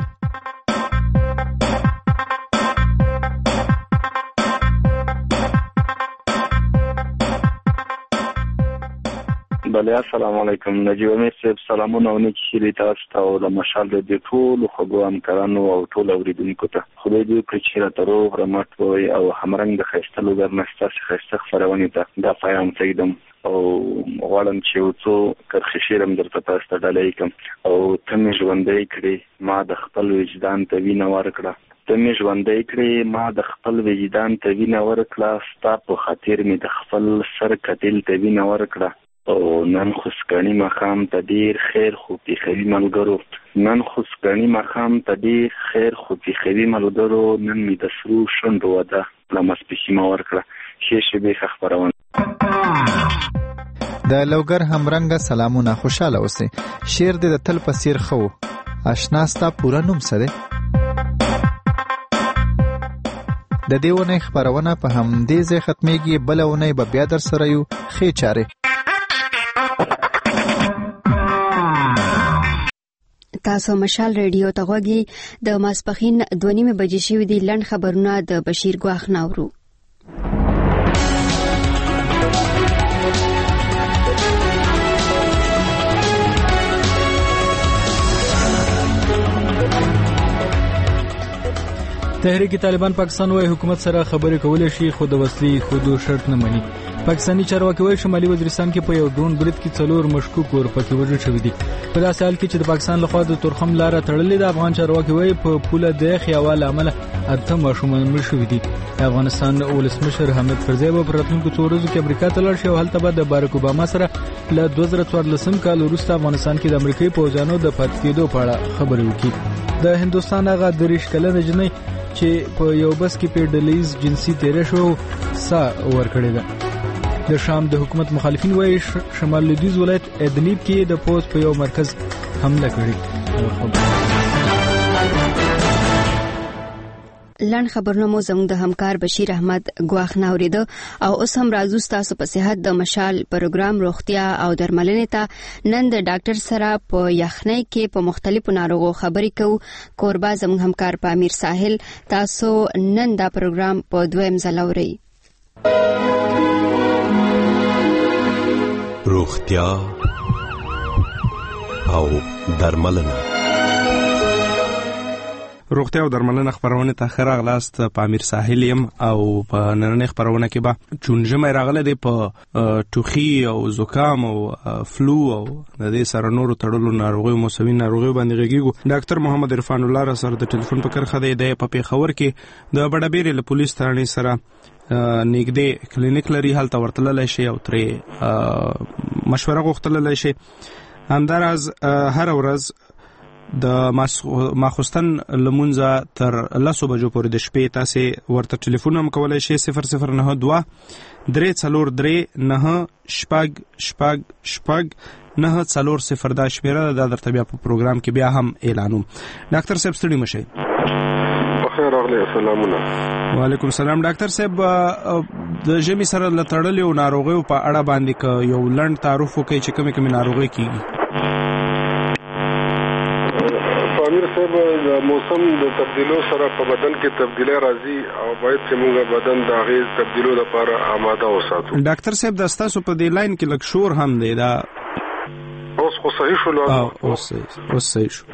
بله السلام علیکم. نجیب امیر صاحب سلامونه او نیکی هیلې تاسو ته او د مشال د ټولو خوږو همکارانو او ټولو اوریدونکو ته خدای دې وکړي چې راته روغ رمټ ووایي او همرنګ د ښایسته لوګر نه ستاسې ښایسته خپرونې ته دا پیغام پرېږدم او غواړم چې یو څو کرښې شعر هم درته تاسو ته ډالۍ کړم او ته مې ژوندی کړې ما د خپل وجدان ته وینه ورکړه ته مې ژوندی کړې ما د خپل وجدان ته وینه ورکړه ستا په خاطر مې د خپل سر کتل ته وینه ورکړه او نن خوسکانی مخام ته ډیر خیر خو پیخوي ملګرو نن خوسکانی مخام ته ډیر خیر خو پیخوي ملګرو نن می د سرو شوندو وده لمسپیشي ما ورکړه ښې شېبې خبرونه د لوګر همرنګ سلامونه خوشاله اوسئ. شعر د تل پسیر خو آشنا ستا پورا نوم څه دی؟ د دې ونې خبرونه په همدې ځای ختمېږي. بله ونې به بیا در سره یو. ښې چارې. تاسو مشال ریډیو ته غوږی. د ماسپخین 2:30 بجې شوې دي. لنډ خبرونه د بشیر ګواخ ناورو. تحریک طالبان پاکستان وايي حکومت سره خبرې کولای شي خو د وسلې خودو شرط نه مني. پاکستاني چارواکي وايي شمالي وزیرستان کې په یو ډرون برید کې 4 مشکوک ورپکې وژل شوي دي. په داسې حال کې چې د پاکستان لخوا د تورخم لاره تړلې ده. افغان چارواکي وايي په پوله د خیاوال عمل 8 ماشومان مړ شوي دي. افغانستان ولسمشر حامد کرزي په راتلونکو 2 ورځو کې امریکا ته لاړ شي او هلته به د بارک اوباما سره له 2014 کال وروسته افغانستان کې د امریکایي پوځیانو د پاتې کېدو په اړه خبرې وکړي. د هندستان هغه 30 کلنه جنۍ چې په یو بس کې په ډلیز جنسي تیر شو سا ورکړی ده. د شام د حکومت مخالفین وايي شمال لویدیځ ولایت ادلیب کې د پوز په یو مرکز حمله کړې. لنډ خبرونه مو زموږ د همکار بشیر احمد ګواخ ناوریده. او اوس هم راځو تاسو په صحت د مشال پروګرام روغتیا او درملنې ته. نن د ډاکټر سره په یخنۍ کې په مختلفو ناروغو خبرې کوو. کوربه زموږ همکار پامیر ساحل. تاسو نن دا پروګرام په 2م ځل اورئ. روغتیا او درملنه. روغتیا او درملنه خبرونه ته خراغلاست. پامیر ساحل يم او په نننې خبرونه کې به چونجمه راغله د په ټوخي او زکام او فلو او د دې سره نورو تړلو ناروغي موسمي ناروغي باندې غږیږو. ډاکټر محمد عرفان الله را سره د ټلیفون په کرخه دی. د پېښور کې د بډابېرې له پولیس ترانې سره نږدې کلینیک لري. هلته ورتللی شي او ترې مشوره غوښتللی شي. همداراز هر ورځ د ماخوستن لمونځه تر 10 بجو پورې د شپې تاسو ورته ټلیفون هم کولای شئ. 0092 343 9 دا شمیره د درته بیا په پروګرام کې بیا هم اعلانوم. ډاکټر صاحب ستړي مشئ. بخیر راغلی. السلامونه. وعلیکم السلام. ډاکټر صاحب د ژمي سره لتړلې او ناروغیو په اړه باندې یو لنډ تعارف وکړئ چې کومې ناروغي کیږي. د موسم د تبدیلو سره په بدن کې تبدیلی راځي او باید چې موږ بدن د هغې تبدیلو لپاره آماده وساتو. ډاکټر صاحب د ستاسو په دې لاین کې لږ شور هم دی. دا اوس خو صحیح شو. اوس صحیح شو.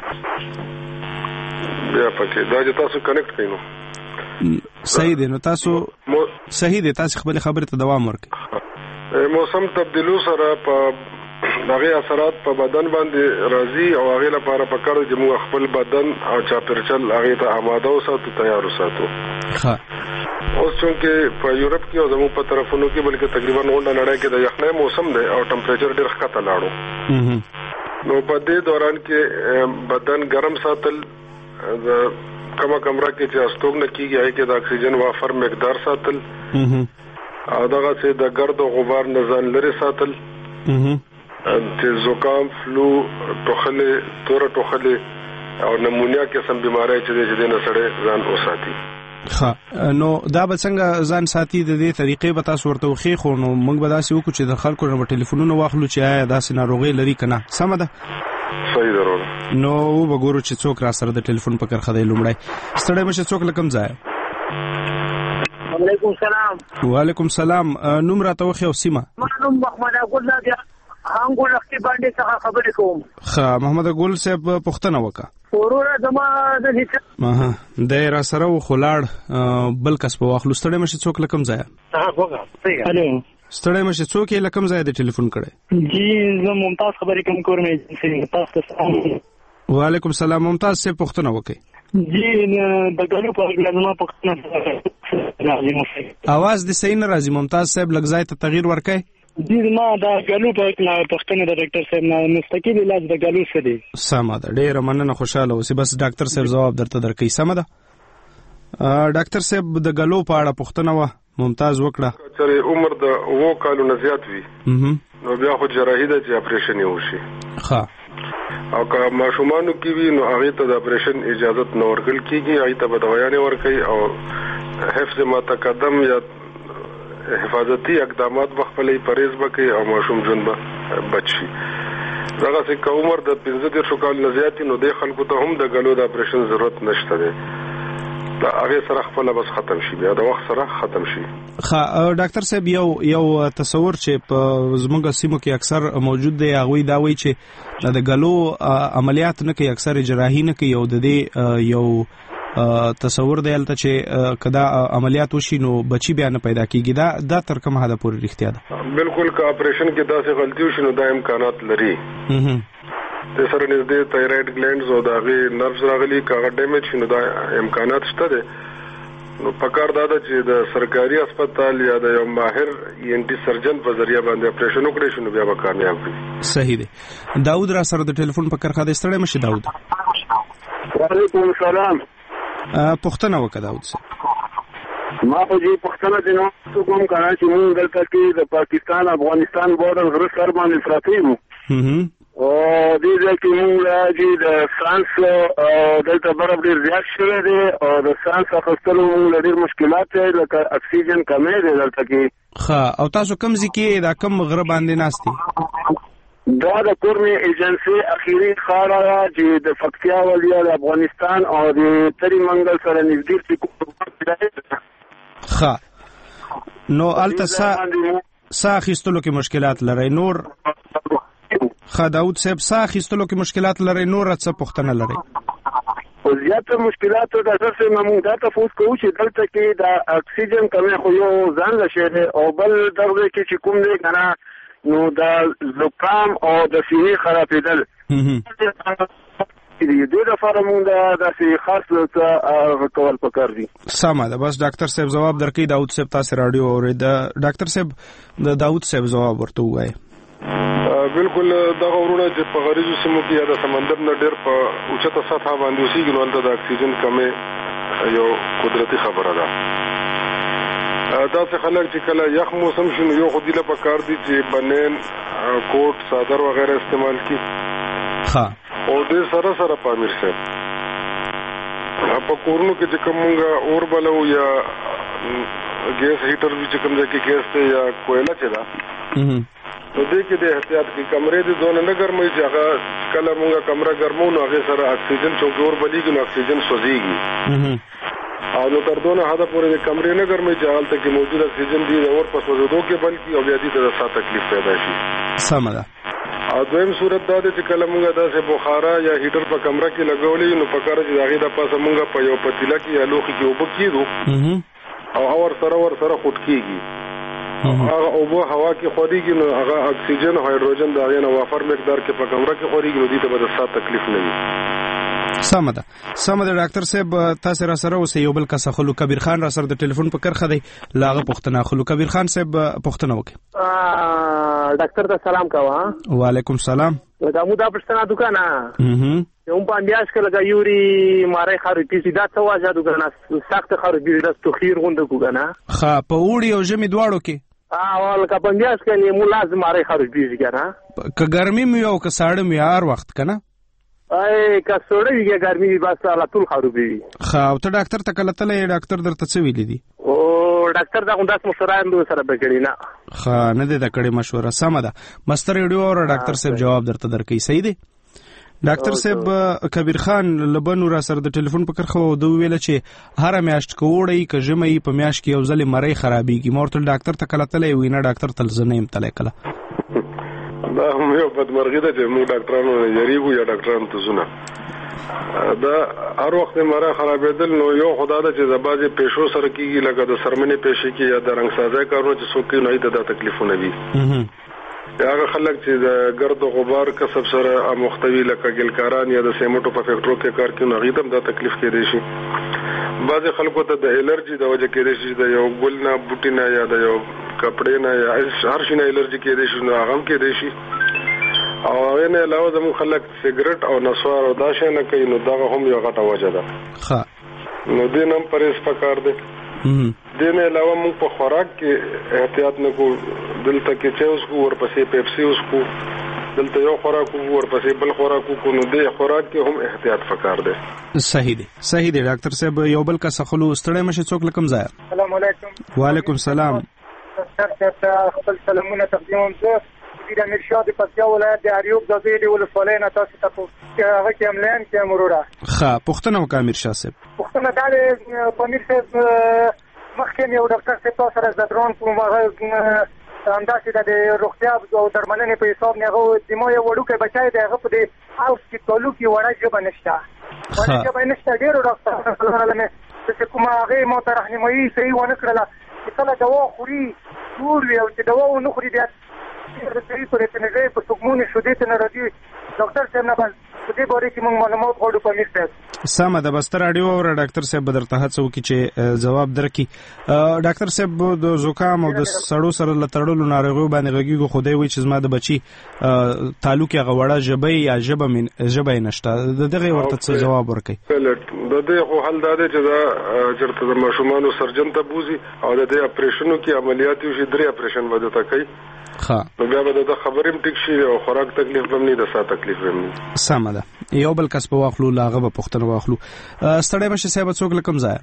بیا پکې دا چې تاسو کنیکټ کړئ نو صحیح دی. نو تاسو صحیح دی. تاسو خپل خبرې ته دوام ورکړئ. موسم تبدیلو سره په هغه اثرات په بدن باندې راځي او هغه لپاره پکړ چې موږ خپل بدن او چاپیرچل هغه ته آماده وساتو، تیار وساتو. ها اوس چې په یورپ کې او زموږ په طرفونو کې بلکې تقریبا غونډه نړۍ کې د یخنۍ موسم دی او ټمپریچر ډېر ښکته لاړو. نو په دې دوران کې بدن ګرم ساتل، کما کمره کې چې استوګنه کیږي هغه کې د اکسیجن وافر مقدار ساتل، او دغه چې د ګرد او غبار نه ځان لري ساتل، چې زکام، فلو، ټوخلې، تور ټوخلې او نمونیا کې سم بیماری چې د نه سره ځان وساتي. ها نو دا به څنګه ځان ساتي؟ د دې طریقې به تاسو ورته وخی خو نو موږ به داسې وکړو چې د خلکو نه ټلیفونونه واخلو چې آیا داسې ناروغي لري کنه. سم ده؟ صحیح درو. نو وګورو چې څوک را سره د ټلیفون په کرخه دی. لومړی ستړی مشه څوک لکم ځای. وعلیکم السلام. وعلیکم السلام. نوم راته وخی او سیمه. نوم محمد ګل دی. هنګو لختي باندې څنګه خبرې کوم. ښه محمد ګل صاحب پوښتنه وکړه. ورور زما د هیڅ د را سره وخلاړ بل کس په واخلو. ستړی مشه څوک لکم ځای. الو ستړی مشه څوک لکم ځای د ټلیفون کړي. جی زه ممتاز خبرې کوم کورمه تاسو ته. وعلیکم السلام. ممتاز صاحب پوښتنه وکړئ. جی د ګلو په اړه زما پوښتنه اواز د صحیح نه راځي. ممتاز صاحب لږ ځای ته تغییر ورکړئ. جی ما دا ګلو په اړه پوښتنه د ډاکټر صاحب نه مستقیم علاج د ګلو څه دی؟ سمه ده. ډیره مننه، خوشاله اوسئ. بس ډاکټر صاحب جواب درته درکړي. سمه ده. ډاکټر صاحب د ګلو په اړه پوښتنه و ممتاز وکړه. چې عمر د 2 کالو نه زیات وي نو بیا خو جراحي ده چې اپریشن یې وشي. ښه. او که ماشومانو کې وي نو هغه ته د اپریشن اجازه نه ورکول کیږي، هغه ته به دوايانې ورکړي او حفظ ما تقدم یا حفاظتي اقدامات بخپلې پریز بکې او ماشوم جون به بچي. دغه څه عمر د 15 کال نه زیات نو د خلکو ته هم د غلو د اپریشن ضرورت نشته دی. دا هغه سره خپل بس ختم شي، بیا د وخت سره ختم شي. ډاکټر صاحب یو تصور چې په زموږ سیمو کې اکثر موجود دی هغه دا وایي چې د غلو عملیات نه کوي، اکثر جراحي نه کوي او د دې یو تصور دی البته چې کدا عملیات وشي نو بچي بیا نه پیدا کیږي. دا تر کومه حد پورې رښتیا ده؟ بالکل که اپریشن کې داسې غلطي وشي نو دا امکانات لري. د سره نږدې تایرویډ گلینډز او داغه نروز راغلي کاغه ډیمیج شنو دا امکانات شته دي. نو پکار دا چې د سرکاري هسپتال یا د یو ماهر ENT سرجن په ذریعہ باندې اپریشن وکړي شنو بیا به کامیاب وي. صحیح دی. داود را سره د ټلیفون په کرخه د ستړی مشه. داود وعلیکم السلام. پښتنه وکړه داود صاحب. ما په دې پښتنه د نو کوم کار چې موږ دلته کې د پاکستان افغانستان بورډر غره سر باندې پراته یو. او دې ځکه موږ چې د فرانس دلته برابر ډیر زیات شوی دی او د فرانس اخیستلو موږ ډیر مشکلات لکه اکسیجن کمې دی دلته کې. او تاسو کوم ځکه دا کم غره باندې ناشتي؟ دا د کورنی ایجنسی اخیری خاړه چې د فکتیا ولیا د افغانستان او د تری منګل سره نږدې ښه نو الته سا اخیستلو کې مشکلات لري نور؟ ښه داود صاحب سا اخیستلو کې مشکلات لري نور څه پوښتنه لري؟ زیاته مشکلات د اساس موږ دا تفوس کوو چې دلته کې د اکسیجن کمې خو یو ځان لشه او بل درګه کې چې کوم دی کنه نو دا زکام او د سینې خرابېدل دې لپاره موږ دا سي خاص کول پکار دي. سمه ده. بس ډاکټر صاحب جواب درکې. داود صاحب تاسو رادیو اورید. ډاکټر صاحب د داود صاحب جواب ورته وایي. بالکل دا غوړونه چې په غریزو سیمو کې یا د سمندر نه ډېر په اوچته سطح باندې اوسېږي نو هلته د اکسیجن کمې یو قدرتي خبره ده. داسې خلک چې کله یخ موسم شي نو یو خو دې له پکار دي چې بنین کوټ صادر وغیرہ استعمال کړي. او دې سره سره پامیر صاحب په کورونو کې چې کوم موږ اور بلو یا ګیس هیټر چې کوم ځای کې ګیس ته یا کویله چې ده نو دې کې د احتیاط کې کمرې دې دونه نه ګرموي چې هغه کله موږ کمره ګرمو نو هغه سره اکسیجن چوک اور بلیږي نو اکسیجن سوځيږي او نو تر دونه حد پورې د کمرې نه ګرمي چې حالت کې موجود اکسیجن دی اور په سوځېدو کې بلکې او بیا دې ته سات تکلیف پیدا شي. سمه ده. او دویم صورت دا دی چې کله موږ داسې بخارا یا هیټر په کمره کې لګولې نو پکاره چې هغه د پاسه موږ په یو پتیله کې یا لوخي کې اوبه کېدو او اور سره خود کېږي هغه اوبه هوا کې خوريږي نو هغه اکسیجن هایدروجن دا غي نه وافر مقدار کې په کمره کې خوريږي نو دې ته به سات تکلیف نه وي. سمه ده ډاکټر صاحب تاسو را سره اوسې یو بل کس خلو کبیر خان را سره د ټلیفون په کرخه دی لاغه پښتنه خلو کبیر خان صاحب پښتنه وکي. ډاکټر ته سلام کاوه. وعلیکم سلام. دا مو دا پښتنه دکانه یو په انداز کې لګا یوري ماره خارجي سیدا څه واجه دکانه سخت خارجي د توخیر غوند کوګنه ښه په وړي او ژمي دواړو کې ولکه په انداز کې مو لازم ماره خارجي کنه که ګرمي مې او که ساړه مې هر وخت کنه که سوړه ویږي ګرمي بس على طول خارجي ښه او ته ډاکټر ته کله تلې ډاکټر درته څه ویلي دي؟ او ډاکټر دا غونداس مشوره هم سره بکړی نه ښه نه دې د کړې مشوره. سمه ده. مستر ویډیو او ډاکټر صاحب جواب درته درکې. صحیح دی. ډاکټر صاحب کبیر خان لبنو را سره د ټلیفون په کرخه و دوه ویل چې هر میاشت کوړی که جمعې په میاشت کې یو ځل مړی خرابېږي مورته ډاکټر ته کله تلې وینا ډاکټر تل زنیم تلې کله دا یو بدمرغي ده چې موږ ډاکټرانو یریږو یا ډاکټرانو ته زونه دا هر وخت مړی خرابېدل نو یو خدا ده چې د بازي پېښو سره کېږي لکه د سرمنې پېښې کې یا د رنګ سازي کارونه چې څوک نه ایته دا تکلیفونه وي. هغه خلک چې د ګرد او غبار کسب سره مختوي لکه ګلکاران یا د سیمټو په فیکټرو کې کار کوي نو غیدم دا تکلیف کېدې شي. بعض خلکو ته د الرجی د وجه کېدې شي د یو ګل نه بوټي نه یا د یو کپڑے نه یا هر شي نه الرجی کېدې شي نو هغه هم کېدې شي. او نه علاوه زمو خلک سیګریټ او نسوار او دا شي نه کوي نو دا هم یو غټه وجه ده. ښه نو دې نم پرېس پکار دی. دې نه علاوه موږ په خوراک کې احتیاط نه کو دلته کې چې اوس کو ورپسې پیپسي اوس کو دلته یو خوراک ورپسې بل خوراک کو نو د خوراک کې هم احتیاط پکار دی. صحیح دی ډاکټر صاحب یو بل کا سخلو ستړی مشه څوک لکم ځای. السلام علیکم. وعلیکم السلام. ډاکټر صاحب خپل سلامونه تقدیم زه د امیر د پکتیا ولایت د اریوب د زیری ولسوالۍ نه تاسو ته هغه کې املان کې مرورا. ښه پوښتنه وکړه امیر شاه صاحب. پوښتنه دا ده امیر صاحب مخکې یو ډاکټر صاحب تاسو سره زدرون کوم هغه همداسې د روغتیا او درملنې په حساب نه هغه د مو یو وړوکی بچی دی هغه په دې هاوس کې کولو کې وړه ژبه نشته. وړه ژبه نشته ډېرو ډاکټرانو چې کومه هغې مو ته رهنمایي صحیح ونه کړله چې کله دوا خوري جوړ وي او چې دوا ونه خوري بیا صحیح پرې ته نږدې په سکمونې شودې ته نه راځي. ډاکټر صاحب نه بس په دې باره کې موږ معلومات غواړو په امیر صاحب. سمه ده بس ته راډیو اوره ډاکټر صاحب به درته هڅه وکړي چې جواب درکړي. ډاکټر صاحب د زکام او د سړو سره له تړلو ناروغیو باندې غږیږي خو دی وایي چې زما د بچي تعلق یې هغه وړه ژبه یا ژبه یې نشته د دغې ورته څه جواب ورکوي؟ د دې خو حل دا دی چې دا چېرته د ماشومانو سرجن ته بوځي او د دې اپریشنو کې عملیات وشي 3 اپریشن به درته کوي. نو بیا به د خبرې هم ټیک شي او خوراک تکلیف هم نه د ساه تکلیف هم نه. سمه ده یو بل کس په واخلو لاغه به پوښتنه واخلو. ستړی مشه صاحب څوک لکم ځای.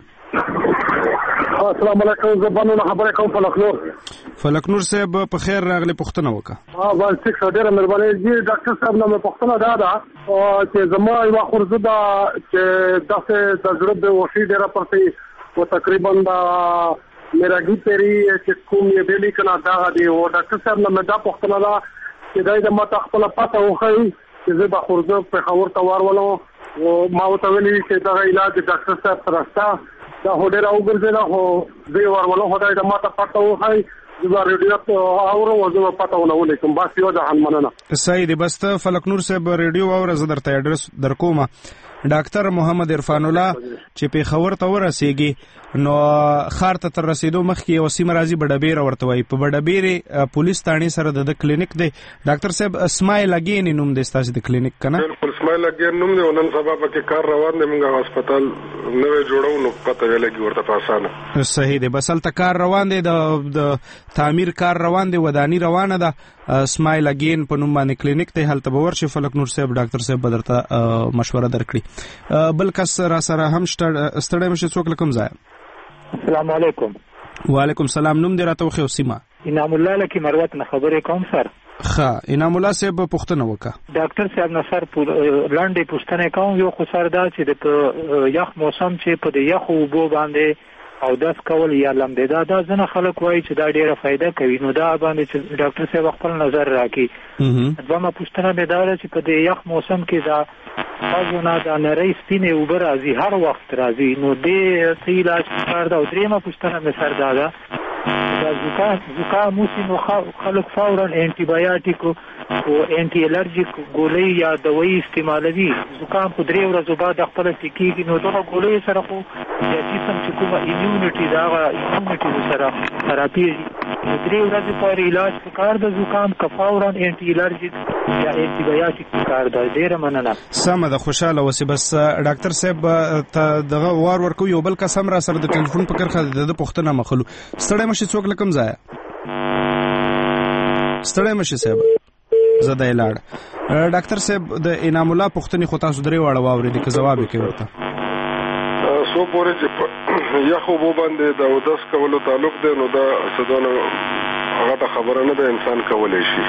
السلام علیکم زه بنو خبرې کوم فلکنور صاحب په خیر راغلی پوښتنه وکړه. بس ټیک شه ډېره مهرباني جی ډاکټر صاحب نه مې پوښتنه دا ده چې زما یوه خورزه ده چې داسې د زړه د وښي ډېره پرته و تقریبا د میراګي پیری چې کوم یې بیلی کنه دا دی او ډاکټر صاحب نه دا پوښتنه ده چې دا د ماته خپل پته وخی چې زه به خورزه په خبر ته ورولو او ما ته ویلي چې دا علاج ډاکټر صاحب سره شته دا هډر او ګرځیدا خو زه ورولو خدای د ماته پته وخی زه ریډیو اورو او زه پته ولولیکم بس یو ځان مننه. صحیح دی بس ته فلکنور صاحب ریډیو اورو زه درته اډرس درکوم. ډاکټر محمد عرفان الله چې په خبر ته ورسېږي نو خار ته تر رسیدو مخکې یو سیمه راځي بډبیر ورته وایي په بډبیر پولیس تاڼې سره د کلینیک دی. ډاکټر صاحب اسماعیل اګین نوم دی ستاسو د کلینیک کنه؟ بالکل اسماعیل اګین نوم دی. نن سبا پکې کار روان دی موږ هسپتال نوې جوړو نو پته ولګي ورته په اسانه. صحیح دی بس هلته کار روان دی د تعمیر کار روان دی ودانی روانه ده. اسماعیل اګین په نوم باندې کلینیک دی هلته به ورشي فلکنور صاحب ډاکټر صاحب به درته مشوره درکړي. بل کس را سره هم ستړی مشه څوک لکم ځای. السلام علیکم. وعلیکم السلام. نوم دې راته وخی او سیمه. انعام الله لکی مروت نه خبرې کوم سر. ښه انعام الله صاحب پوښتنه وکړه. ډاکټر صاحب نه سر لاندې پوښتنه کوم یو خو سر دا چې د یخ موسم چې په د یخ اوبو باندې او داس کول یا لمدې دا ځنه خلک وایي چې دا ډیره فائدہ کوي نو دا باندې چې ډاکټر صاحب خپل نظر راکړي. دویمه پوښتنه مې دا چې په د یخ موسم کې دا تاسو دا نری سپینې اوبه راځي هر وخت راځي نو دې څه علاج کار دا. او دریمه پوښتنه مې سر دا ده زکام موسی نو خلک فورا انټي بایوټیک او انټي الرجیک ګولۍ یا دوی استعمالوي. زکام په 3 ورځې بعد خپل سکیږي نو دغه ګولۍ سره خو د جسم چې کومه ایمیونټي دا ایمیونټي سره تراپی 3 ورځې پورې علاج کار د زکام کا فورا انټي الرجیک یا انټي بایوټیک کار دا. ډیره مننه. سمه ده خوشاله اوسې. بس ډاکټر صاحب ته دغه وار ورکو یو بل قسم را سره د ټلیفون په کرخه د پوښتنه مخلو. ستړی مشه څوک لکم ځای. ستړی مشه صاحب زده لاړ. ډاکټر صاحب د انعام الله پوښتنې خو تاسو 3 واړه واورېدې که ځواب یې کوي ورته. سو پورې چې یخ اوبو باندې د اودس کولو تعلق دی نو دا څه هغه ته خبره نه ده انسان کولی شي.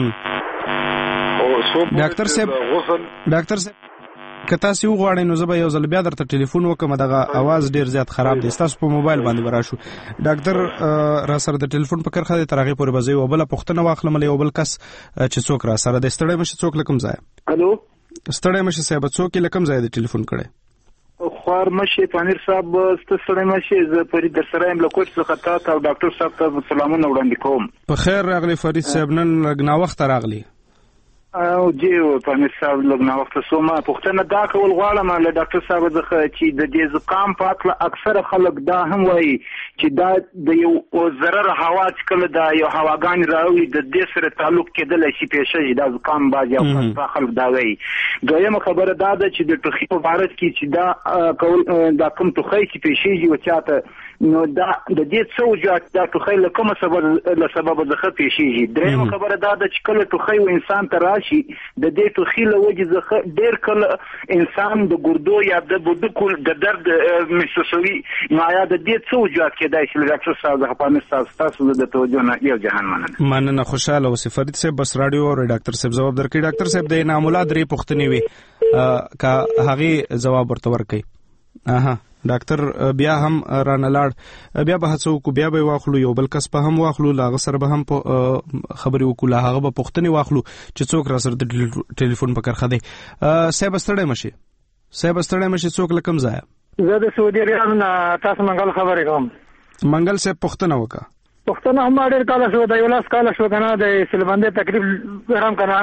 ډاکټر صاحب که تاسو وغواړئ نو زه به یو ځل بیا درته ټلیفون وکړم. دغه اواز ډیر زیات خراب دی. تاسو په موبایل باندې وراشو. ډاکټر را سره د ټلیفون په کرخه دی تر هغې پورې به زه یوه بله پوښتنه واخلم له یو بل کس چې څوک را سره دی. ستړی مشه څوک لکم ځای. الو ستړی مشه صاحب څوک یې لکم ځای د ټلیفون کړی. خوار مشه پانیر صاحب ستړی مشه زه فرید در سره یم له کوټ څخه تاسو او ډاکټر صاحب ته سلامونه وړاندې کوم. په خیر راغلی فرید صاحب نن لږ ناوخته راغلی. او جی پامیر صاحب لږ ناوخته سومه پوښتنه دا کول غواړم له ډاکټر صاحب څخه چې د دې زکام په اړه اکثره خلک دا هم وایي چې دا د یو ضرر هوا چې کله دا یو هواګان راوي د دې سره تعلق کېدلی شي پیښه دا زکام بعضې اوقات خلک دا وایي. دویمه خبره دا ده چې د ټوخي په باره کې چې دا کول دا کوم ټوخی چې پیښېږي و چاته نو دا د دې څه وجوهات دا ټوخی له کومه سببه څخه پیښېږي. درېیمه خبره دا ده چې کله ټوخی و انسان ته راشي شي د دې ټوخي له وجې ډېر کله انسان د ګردو یا د بدو د درد محسوسوي. نو آیا د دې څه وجوهات کېدای شي؟ ډاکټر صاحب د پامیر تاسو د توجه نه یو جهان مننه. خوشاله اوسئ فرید صاحب. بس رادیو او ډاکټر صاحب جواب درکړي. ډاکټر صاحب د انعام الله درې پوښتنې وي کا هغه جواب ورته ورکړي. ډاکټر بیا هم رانه لاړ، بیا به هڅه وکړو، بیا به واخلو یو بل کس په هم واخلو، لاغه سره به هم خبرې وکړو، هغه به پوښتنې واخلو چې څوک را سره د ټلیفون په کرخه دی. صاحب ستړی مشي، صاحب ستړی مشي. څوک لکم ځای؟ زه د سعودي عرب نه تاسو منګل خبرې کوم. منګل صاحب پوښتنه وکړه. پوښتنه هم ډېر کال شو، د 11 کال شو کنه د سلبندې تقریب رام کنه،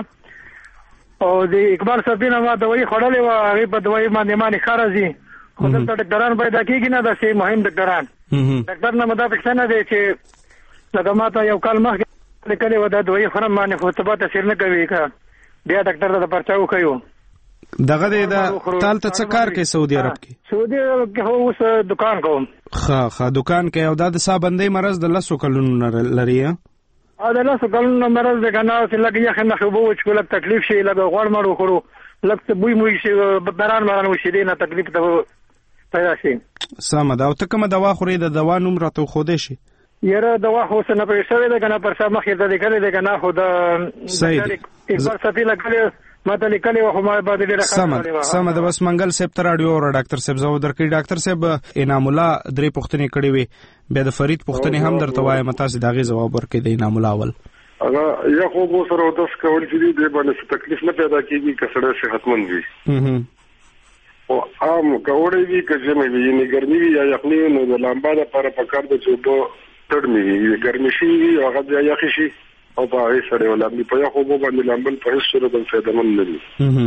او د اقبال سفینه ما دوايي خړلې و، هغه په دوايي باندې مانه خارزي خو دلته ډاکټران پیدا کیږي نه، د سي مهم ډاکټران ډاکټر نه مدا پښتنه نه دی چې لکه ماته یو کال مخکې لیکلې و د دوی فرم باندې خو ثبات تاثیر نه کوي کا بیا ډاکټر ته پرچاو کوي. دغه د تال ته څه کار کوي سعودي عرب کې؟ سعودي عرب کې هو اوس دکان کوم. ښه دکان کې. او د سابندې مرز د 10 کلونو لري؟ د 10 کلونو مرز د کنه چې لګي یخ نه خو وو چې لږ تکلیف شي، لږ غوړ مړو خورو، لږ بوی موي شي، بران وشي نه تکلیف ته پیدا شي. سمه ده. او ته کومه دوا خورې؟ د دوا نوم راته خو شي؟ یاره دوا خو څه نه پېښ شوی ده کنه، پر سم مخې ته لیکلې ده کنه، خو د اقبال سفیر لیکلې ماته لیکلې و، خو ما باندې ډېره سمه ده. بس منګل صاحب ته رادیو او ډاکټر صاحب زو درکړي. ډاکټر صاحب انعام الله درې پوښتنې کړې وي، بیا د فرید پوښتنې هم درته وایم، تاسو دغه جواب ورکړئ. د انعام الله اول یا خو به سره د سکول چې دی باندې تکلیف نه پیدا کیږي، کسړه صحتمند وي او عام کوړې وي، کجنه وي، نه ګرمي وي یا یخني، نو د لامبا لپاره پکار د چوبو تړمي وي، ګرمي شي او هغه بیا یخ شي او په هغه سره ولامبي په یخو باندې لامبل په هیڅ صورت هم فائدمن نه دي.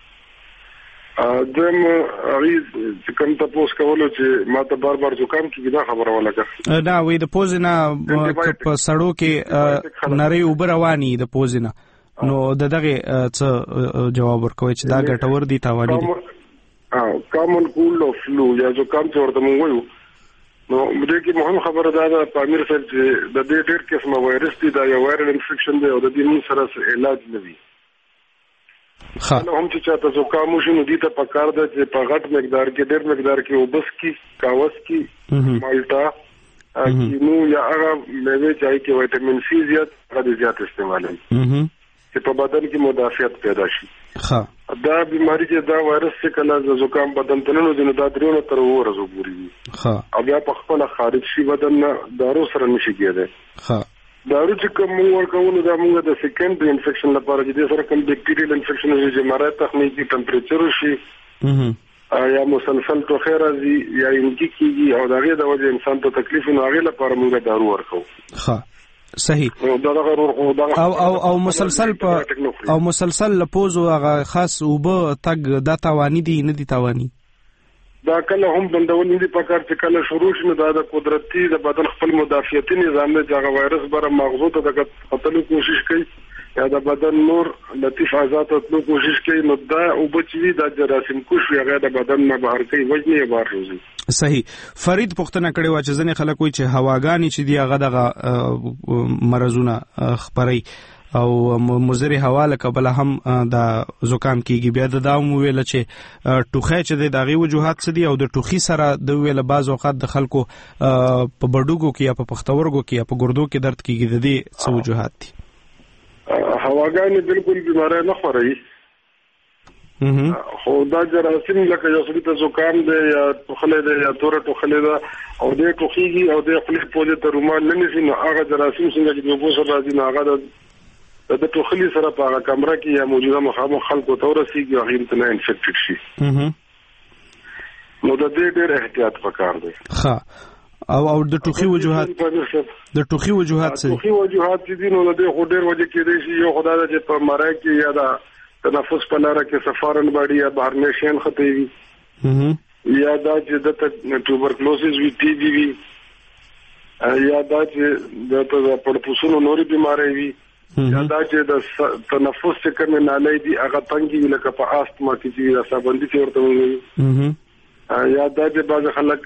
دم اړي چې کوم تاسو کولو چې ما ته بار زکام کې دا خبره ولګه دا وي د پوزنه په سړو کې نری وبرواني د پوزنه، نو دغه څه جواب ورکوي چې دا ګټور دي تاواني دي؟ کامن کولډ او فلو یا زکام چې ورته مونږ وایو، نو دې کې مهم خبره دا ده پامیر صاحب چې د دې ډېر قسمه وایرس دي، دا یو وایرل انفیکشن دی او د دې موږ سره علاج نه دی. نو هم چې چاته زکام وشي نو دې ته پکار ده چې په غټ مقدار کې ډېر مقدار کې وبس کې کاوس کې مالټا کینو یا هغه میوه چې کې وټامین سی زیات استعمالوي چې په بدن کې مدافعت پیدا شي. دا بیماری چې دا وایرس چې کله د زکام بدن ته ننوځي نو دا 3 تر 4 ورځې پورې وي او بیا په خپل خارج شي بدن نه دارو سره نشي کېدای. دارو چې کوم ورکوونه دا موږ د سیکنډري انفیکشن لپاره چې سره کوم بیکټیریل انفیکشن چې مراد تخنیکی ټمپریچر شي یا مسلسل ټوخی راځي یا انګي کیږي او دغه د وجه انسان ته تکلیف نه هغه لپاره موږ دارو ورکو. صحیح. او مسلسل لپوزو هغه خاص وبه تګ دا تاوانی دي نه دي تاوانی؟ دا کله هم بندول نه دي پکار چې کله شروع شنه دا د قدرتي د بدن خپل مدافعتي نظام نه ځای وایرس بره مغزو ته د قتلو کوشش کوي یا د بدن نور لطیف اعضاء ته تلو کوشش کوي، نو دا وبچوي د جراثیم کوش هغه د بدن نه بهر کوي، وجنه بهر روزي. صحیح. فرید پوښتنه کړې و چې ځنې خلک وایي چې هواګانی چې دی هغه دغه مرزونه خبري او مضر حواله قبل هم د زکام کیږي. بیا د داوم ویل چې ټوخی چې د دغه وجوهات څه دي او د ټوخي سره د ویل بعض اوقات د خلکو په بډوګو کې یا په پښتورګو کې یا په ګردو کې درد کیږي. د دې څه وجوهات دي؟ هواګانی بالکل بیماری نه خوري، خو دا جراثیم لکه یو څه ته زکام دی یا ټوخلی دی یا تور ټوخلی ده او دې ټوخیږي او دې خپل پوزې ته رومال نه نیسي، نو هغه جراثیم څنګه چې د بوسر راځي نو هغه د ټوخلی سره په هغه کمره کې یا موجوده مخامخ خلکو ته ورسیږي او هغه ته انفیکټډ شي. نو د دې ډېر احتیاط پکار دی. او د ټوخي وجوهات څه دي؟ ټوخي وجوهات چې دي نو د دې ډېر وجه کېدای شي. یو خدای د چې په مرای کې یا د تنفس په لاره کې سفارن باډي یا بهرنیشین خطي وي یا دا چې د ټوبرکلوسس وی ټي بي وي یا دا چې د پړپوسونو نوري بیماری وي یا دا چې د تنفس چې کوم نالۍ دي هغه تنګي لکه په آستما کې چې سابندي چې ورته وي یا دا چې بعض خلک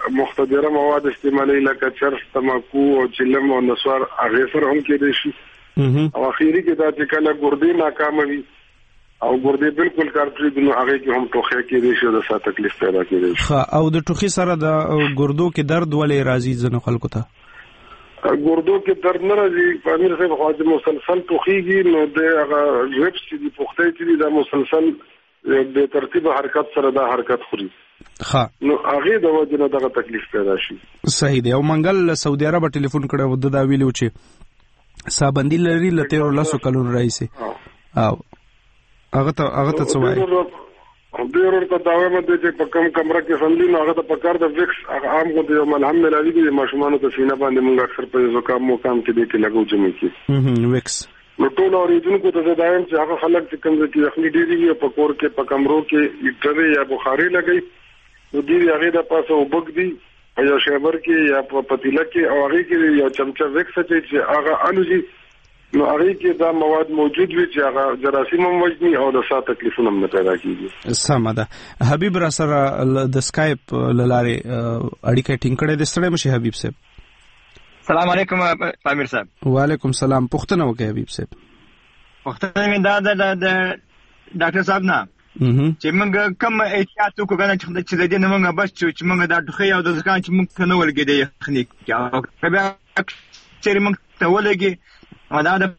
مختدره مواد استعمالوي لکه چرس، تماکو او چلم او نسوار هغه سره هم کېدای شي. او اخیری کې دا چې کله ګردې ناکام وي او ګردې بالکل کار کوي نو هغه کې هم ټوخه کې دي شو د سات تکلیف پیدا کېږي. ها او د ټوخي سره د ګردو کې درد ولې راځي ځنه خلکو ته؟ ګردو کې درد نه راځي په امیر صاحب خو د مسلسل ټوخيږي نو د هغه ریپس چې پخته چې د مسلسل د ترتیب حرکت سره دا حرکت خوري. ها نو هغه د وجه نه دغه تکلیف پیدا شي. صحیح دی. او منګل سعودي عرب ټلیفون کړو د دا ویلو چې سابندی لري لته ورلاسو کلون راځي او هغه ته څه وایي؟ ډېر ورته داوی مده چې په کم کمره کې سملی نو هغه ته پکار د ویکس هغه عام کو د ملهم ملالي کې ماشومان ته سینه باندې موږ اکثر په زکام مقام کې دې کې لګو جمع کی ویکس نو ټول اوریدونکو ته دایم چې هغه خلک چې کوم کې یخني ډېری په کور کې په کمرو کې هیټر یا بخاري لګي نو دې هغه د پاسه وبګ دي یا شیبر کې یا په پتیله کې او هغه کې یو چمچا ویکس چې هغه انوجي نو هغه کې دا مواد موجود وي چې هغه جراثیم هم وجني او د سات تکلیفونه هم پیدا کیږي. سمه ده. حبیب را سره د سکایپ لاره اړیکه ټینګ کړې د ستړي مشه حبیب صاحب. السلام علیکم امیر صاحب. وعلیکم السلام. پوښتنه وکړه حبیب صاحب. پوښتنه مې دا د ډاکټر صاحب نه چې موږ کوم احتیاط وکړو چې د دې نه موږ بچ چې موږ د ټوخي او د زکام چې موږ کنه ولګي د یخني کې بیا چې موږ ته ولګي دا د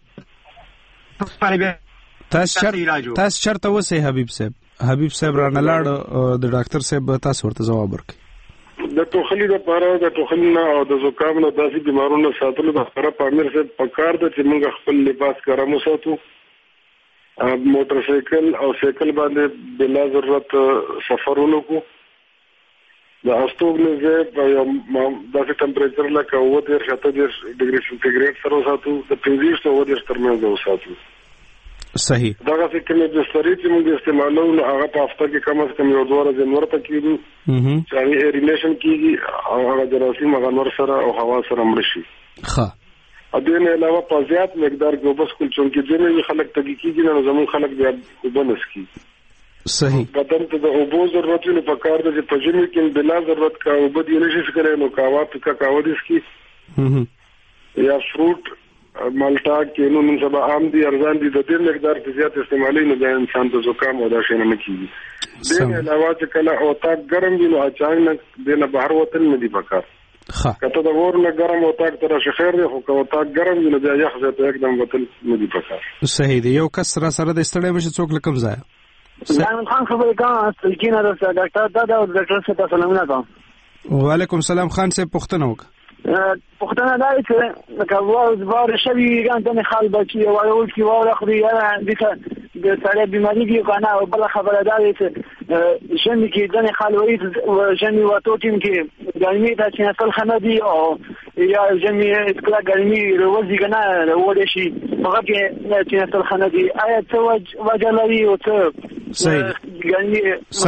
تاسو چرته وسه حبیب صاحب را نه لاړ د ډاکټر صاحب تاسو ورته جواب ورکړي. د ټوخلي د پاره د ټوخلي او د زکام نه داسې بیمارونو ساتلو د خبره په امیر صاحب پکار د چې موږ خپل لباس ګرم وساتو موټر سایکل او سایکل باندې بلا ضرورت سفرونه کو د استوګنه په داسې ټمپریچر لکه 70 ډیګري سنټیګریډ سره وساتو د 15 ترمنځ وساتو. صحیح. دا څنګه چې د ستوري چې موږ استعمالو نو هغه په هفته کې کم از کم یو دوه ورځې نور پکېږي چې هغه ایرینیشن کیږي او هغه جراثیم هغه نور سره او هوا سره مړ شي. ښه. ا دې نه علاوه په زیات مقدار کې وبس کول چې ځینې خلک تګي کیږي نو زموږ خلک بیا وبنس کی. صحیح. بدن ته د اوبو ضرورت نه پکار د چې پجمی کې بلا ضرورت کا اوبه دی نشي څکلای نو کاوا پکا کاوا دي کی یا فروټ مالټا کې نو نن سبا عام دي ارزان دي د دې مقدار په زیات استعمالي نه د انسان د زکام او د شینه نه کیږي. دې علاوه چې کله او تاک ګرم وي نو اچانک دنه بهر وتل نه دي پکار. ښه. کته د ور نه ګرم او تاک تر شخیر دی خو او تاک ګرم وي نو بیا یخ زه ته एकदम وتل نه دي پکار. صحیح دی. یو کس را سره د ستړي بشه څوک لکم ځای زمان خان خبرې کوم سلکینه د ډاکټر دا د ډاکټر څخه سلامونه کوم. وعلیکم السلام خان صاحب پوښتنه وکړه. پوښتنه دا چې لکه وار شوی ګان خال بچي او اول کی واره خو یې د سړی بیماری کې کنه او بل خبره دا چې شنه کې ځنه خال وایي شنه وته ټیم کې ګرمي دا چې اصل خنه دي او یا جمعي کله ګرمي روزي کنه وړي شي هغه کې چې اصل خنه دي آیا څه وجه لري او څه صحیح ګرمي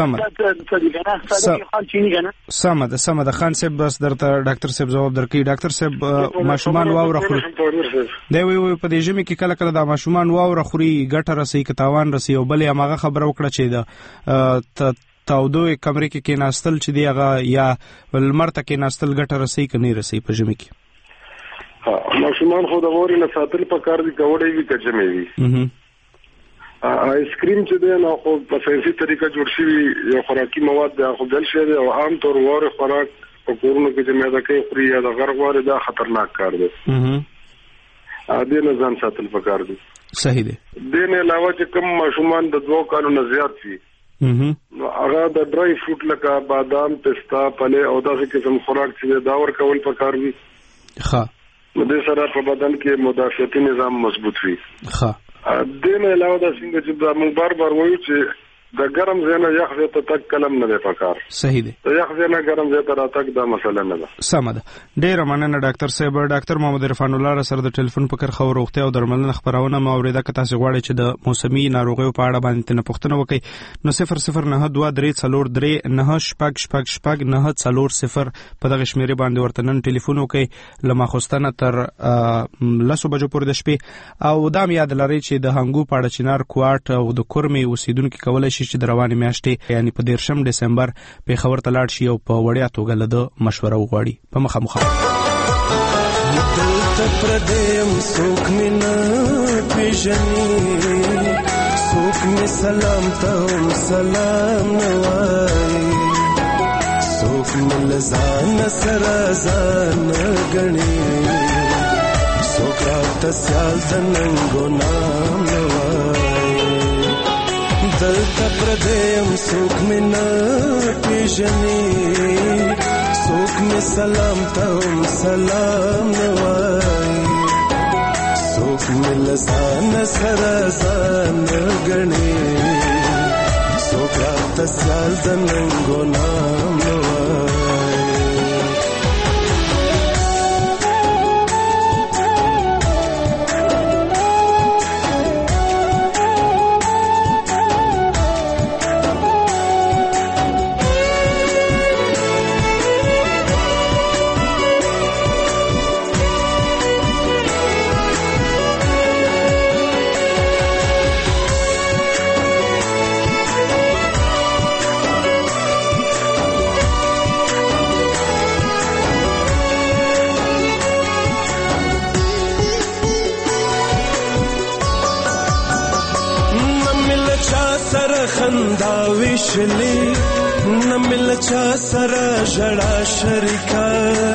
سمه ده خان صاحب بس درته ډاکټر صاحب جواب درکې. ډاکټر صاحب ماشومان واوره خوري دی وی په دې ژمي کې کله د ماشومان واوره خوري ګټه رسي کتاوان رسي او بلې هغه خبره وکړه چې د تاودوی کمرې کې ناستل چې دی هغه یا ولمرته کې ناستل ګټه رسي کني رسي په ژمي کې. ماشومان خو د ووري نه ساتل په کار دي کوړې وی کچمې وی آیس کریم چې دی نو خو په ساينسي طریقه جوړ شوی یو خوراکي مواد دی خو بل شی دی او عام طور وره خوراک په کورونو کې چې مېده کوي خوري یا د غرغ واره دا خطرناک کار دی. دې نه ځان ساتل پکار دي. صحیح دی. دې نه علاوه چې کوم ماشومان د 2 کالو نه زیات وي نو هغه د ډرای فروټ لکه بادام پستا پله او دغه قسم خوراک چې دا ور کول پکار وي. ښه. نو دې سره په بدن کې مدافعتي نظام مضبوط وي. ښه. دې نه علاوه د څنګه چې دا موږ بار وایو چې د ګرم ځای یخ ځای ته تک کلم نه دی پکار. صحیح دی. د یخ ځای نه ګرم ځای ته راتګ دا مسله نه ده. سمه ده. ډیره مننه ډاکټر صاحب. ډاکټر محمد عرفان الله سره د ټلیفون په کرخه او روغتیا او درملنه خبرونه ما اوریده که تاسو غواړئ چې د موسمي ناروغیو په اړه باندې نه پوښتنه وکړئ نو 0092340900 په دغه شمیرې باندې ورته نن ټلیفون وکړئ لمه خوستنه تر 10 بجو پورې د شپې او دا یاد لرئ چې د هنګو پاړه چنار کوټ او د کورمي اوسیدونکو کولای شي چې د روانې میاشتې یعنی په 13 ډسمبر په خبر ته لاړ شي او په وړیا توګه له مشوره وغواړي. په مخه دلته پردیم څوک مې نه پیژني څوک مې سلام ته هم سلام نه وایي څوک مې له ځانه سره ځان نه ګڼي څوک راته سیال د ننګو نام نه وایي دلته پردیم څوک مې نه پیژني څوک مې سلام ته هم سلام نه وایي څوک مې له ځانه سره ځان نه ګڼي څوک راته سیال د ننګو نام نه وایي خندا وشلی نمل چا سره جړا شریکا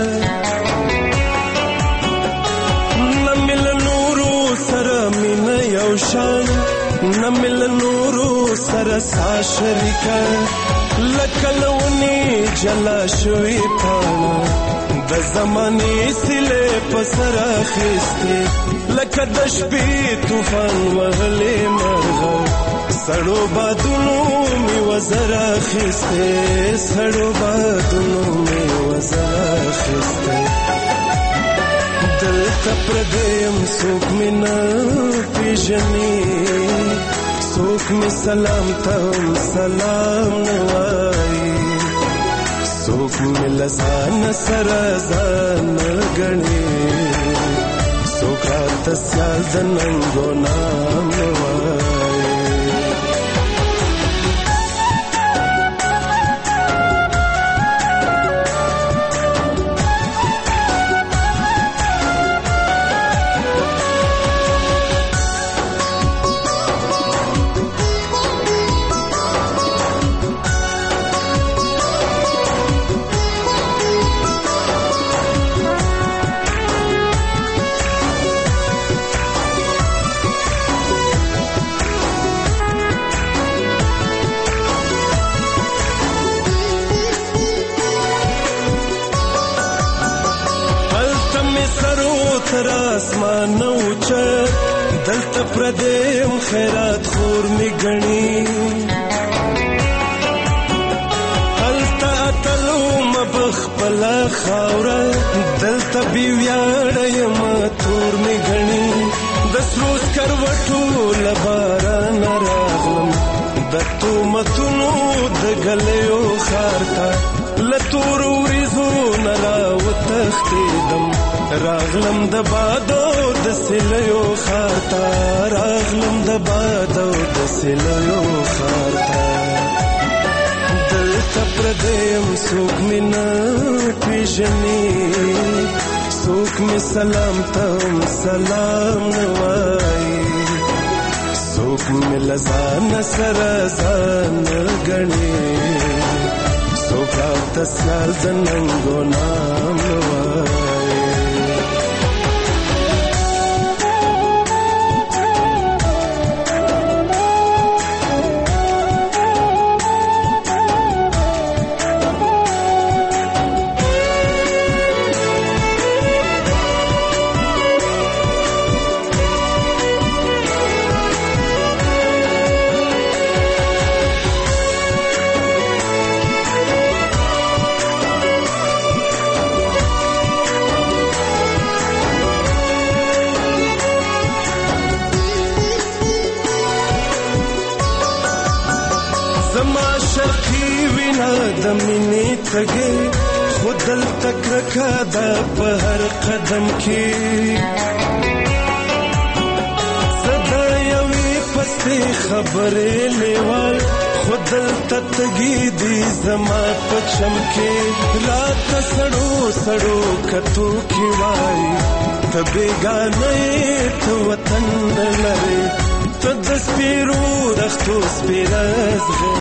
نمل نورو سره مين یو شان نمل نورو سره سا شریکا لکلونی جلا شوی پانا د زمانه سله پسرا خسته لکه د شپې طوفان وهلې مرغه سړو بادونو می وزرا خسته سړو بادونو می وزرا خسته دلته پردیم څوک می نه پیژني څوک می سلام ته سلام نه وایي څوک می له ځانه سره ځان نه ګڼي څوک راته سیال د ننګو نام نه وایي تر اسمان اوچه دلته پردیم خیرات خور می گنی هلته اتلو مبخ پلا خاوره دلته بیویاړیم تور می گنی د سروس کروټو لباران راغلم د تومتونو د غلیو خارتا لتور ورزو نرا وتختیدم راغلم د بادو د سلیو خارتا راغلم د بادو د سلیو خارتا دلته پردیم څوک مې نه پیژني څوک مې سلام ته سلام نه وایي څوک مې له ځانه سره ځان نه ګڼي څوک راته سیال د ننګو نام نه وایي دمینی تگی خودل تک رکھا دا پہر قدم کی صدا یوی پستی خبری لیوال خودل تتګي دي زما پچم کې رات سړو سړو کتو کی وای ته بیگانه ته وطن لري ته د سپیرو دختو سپیرز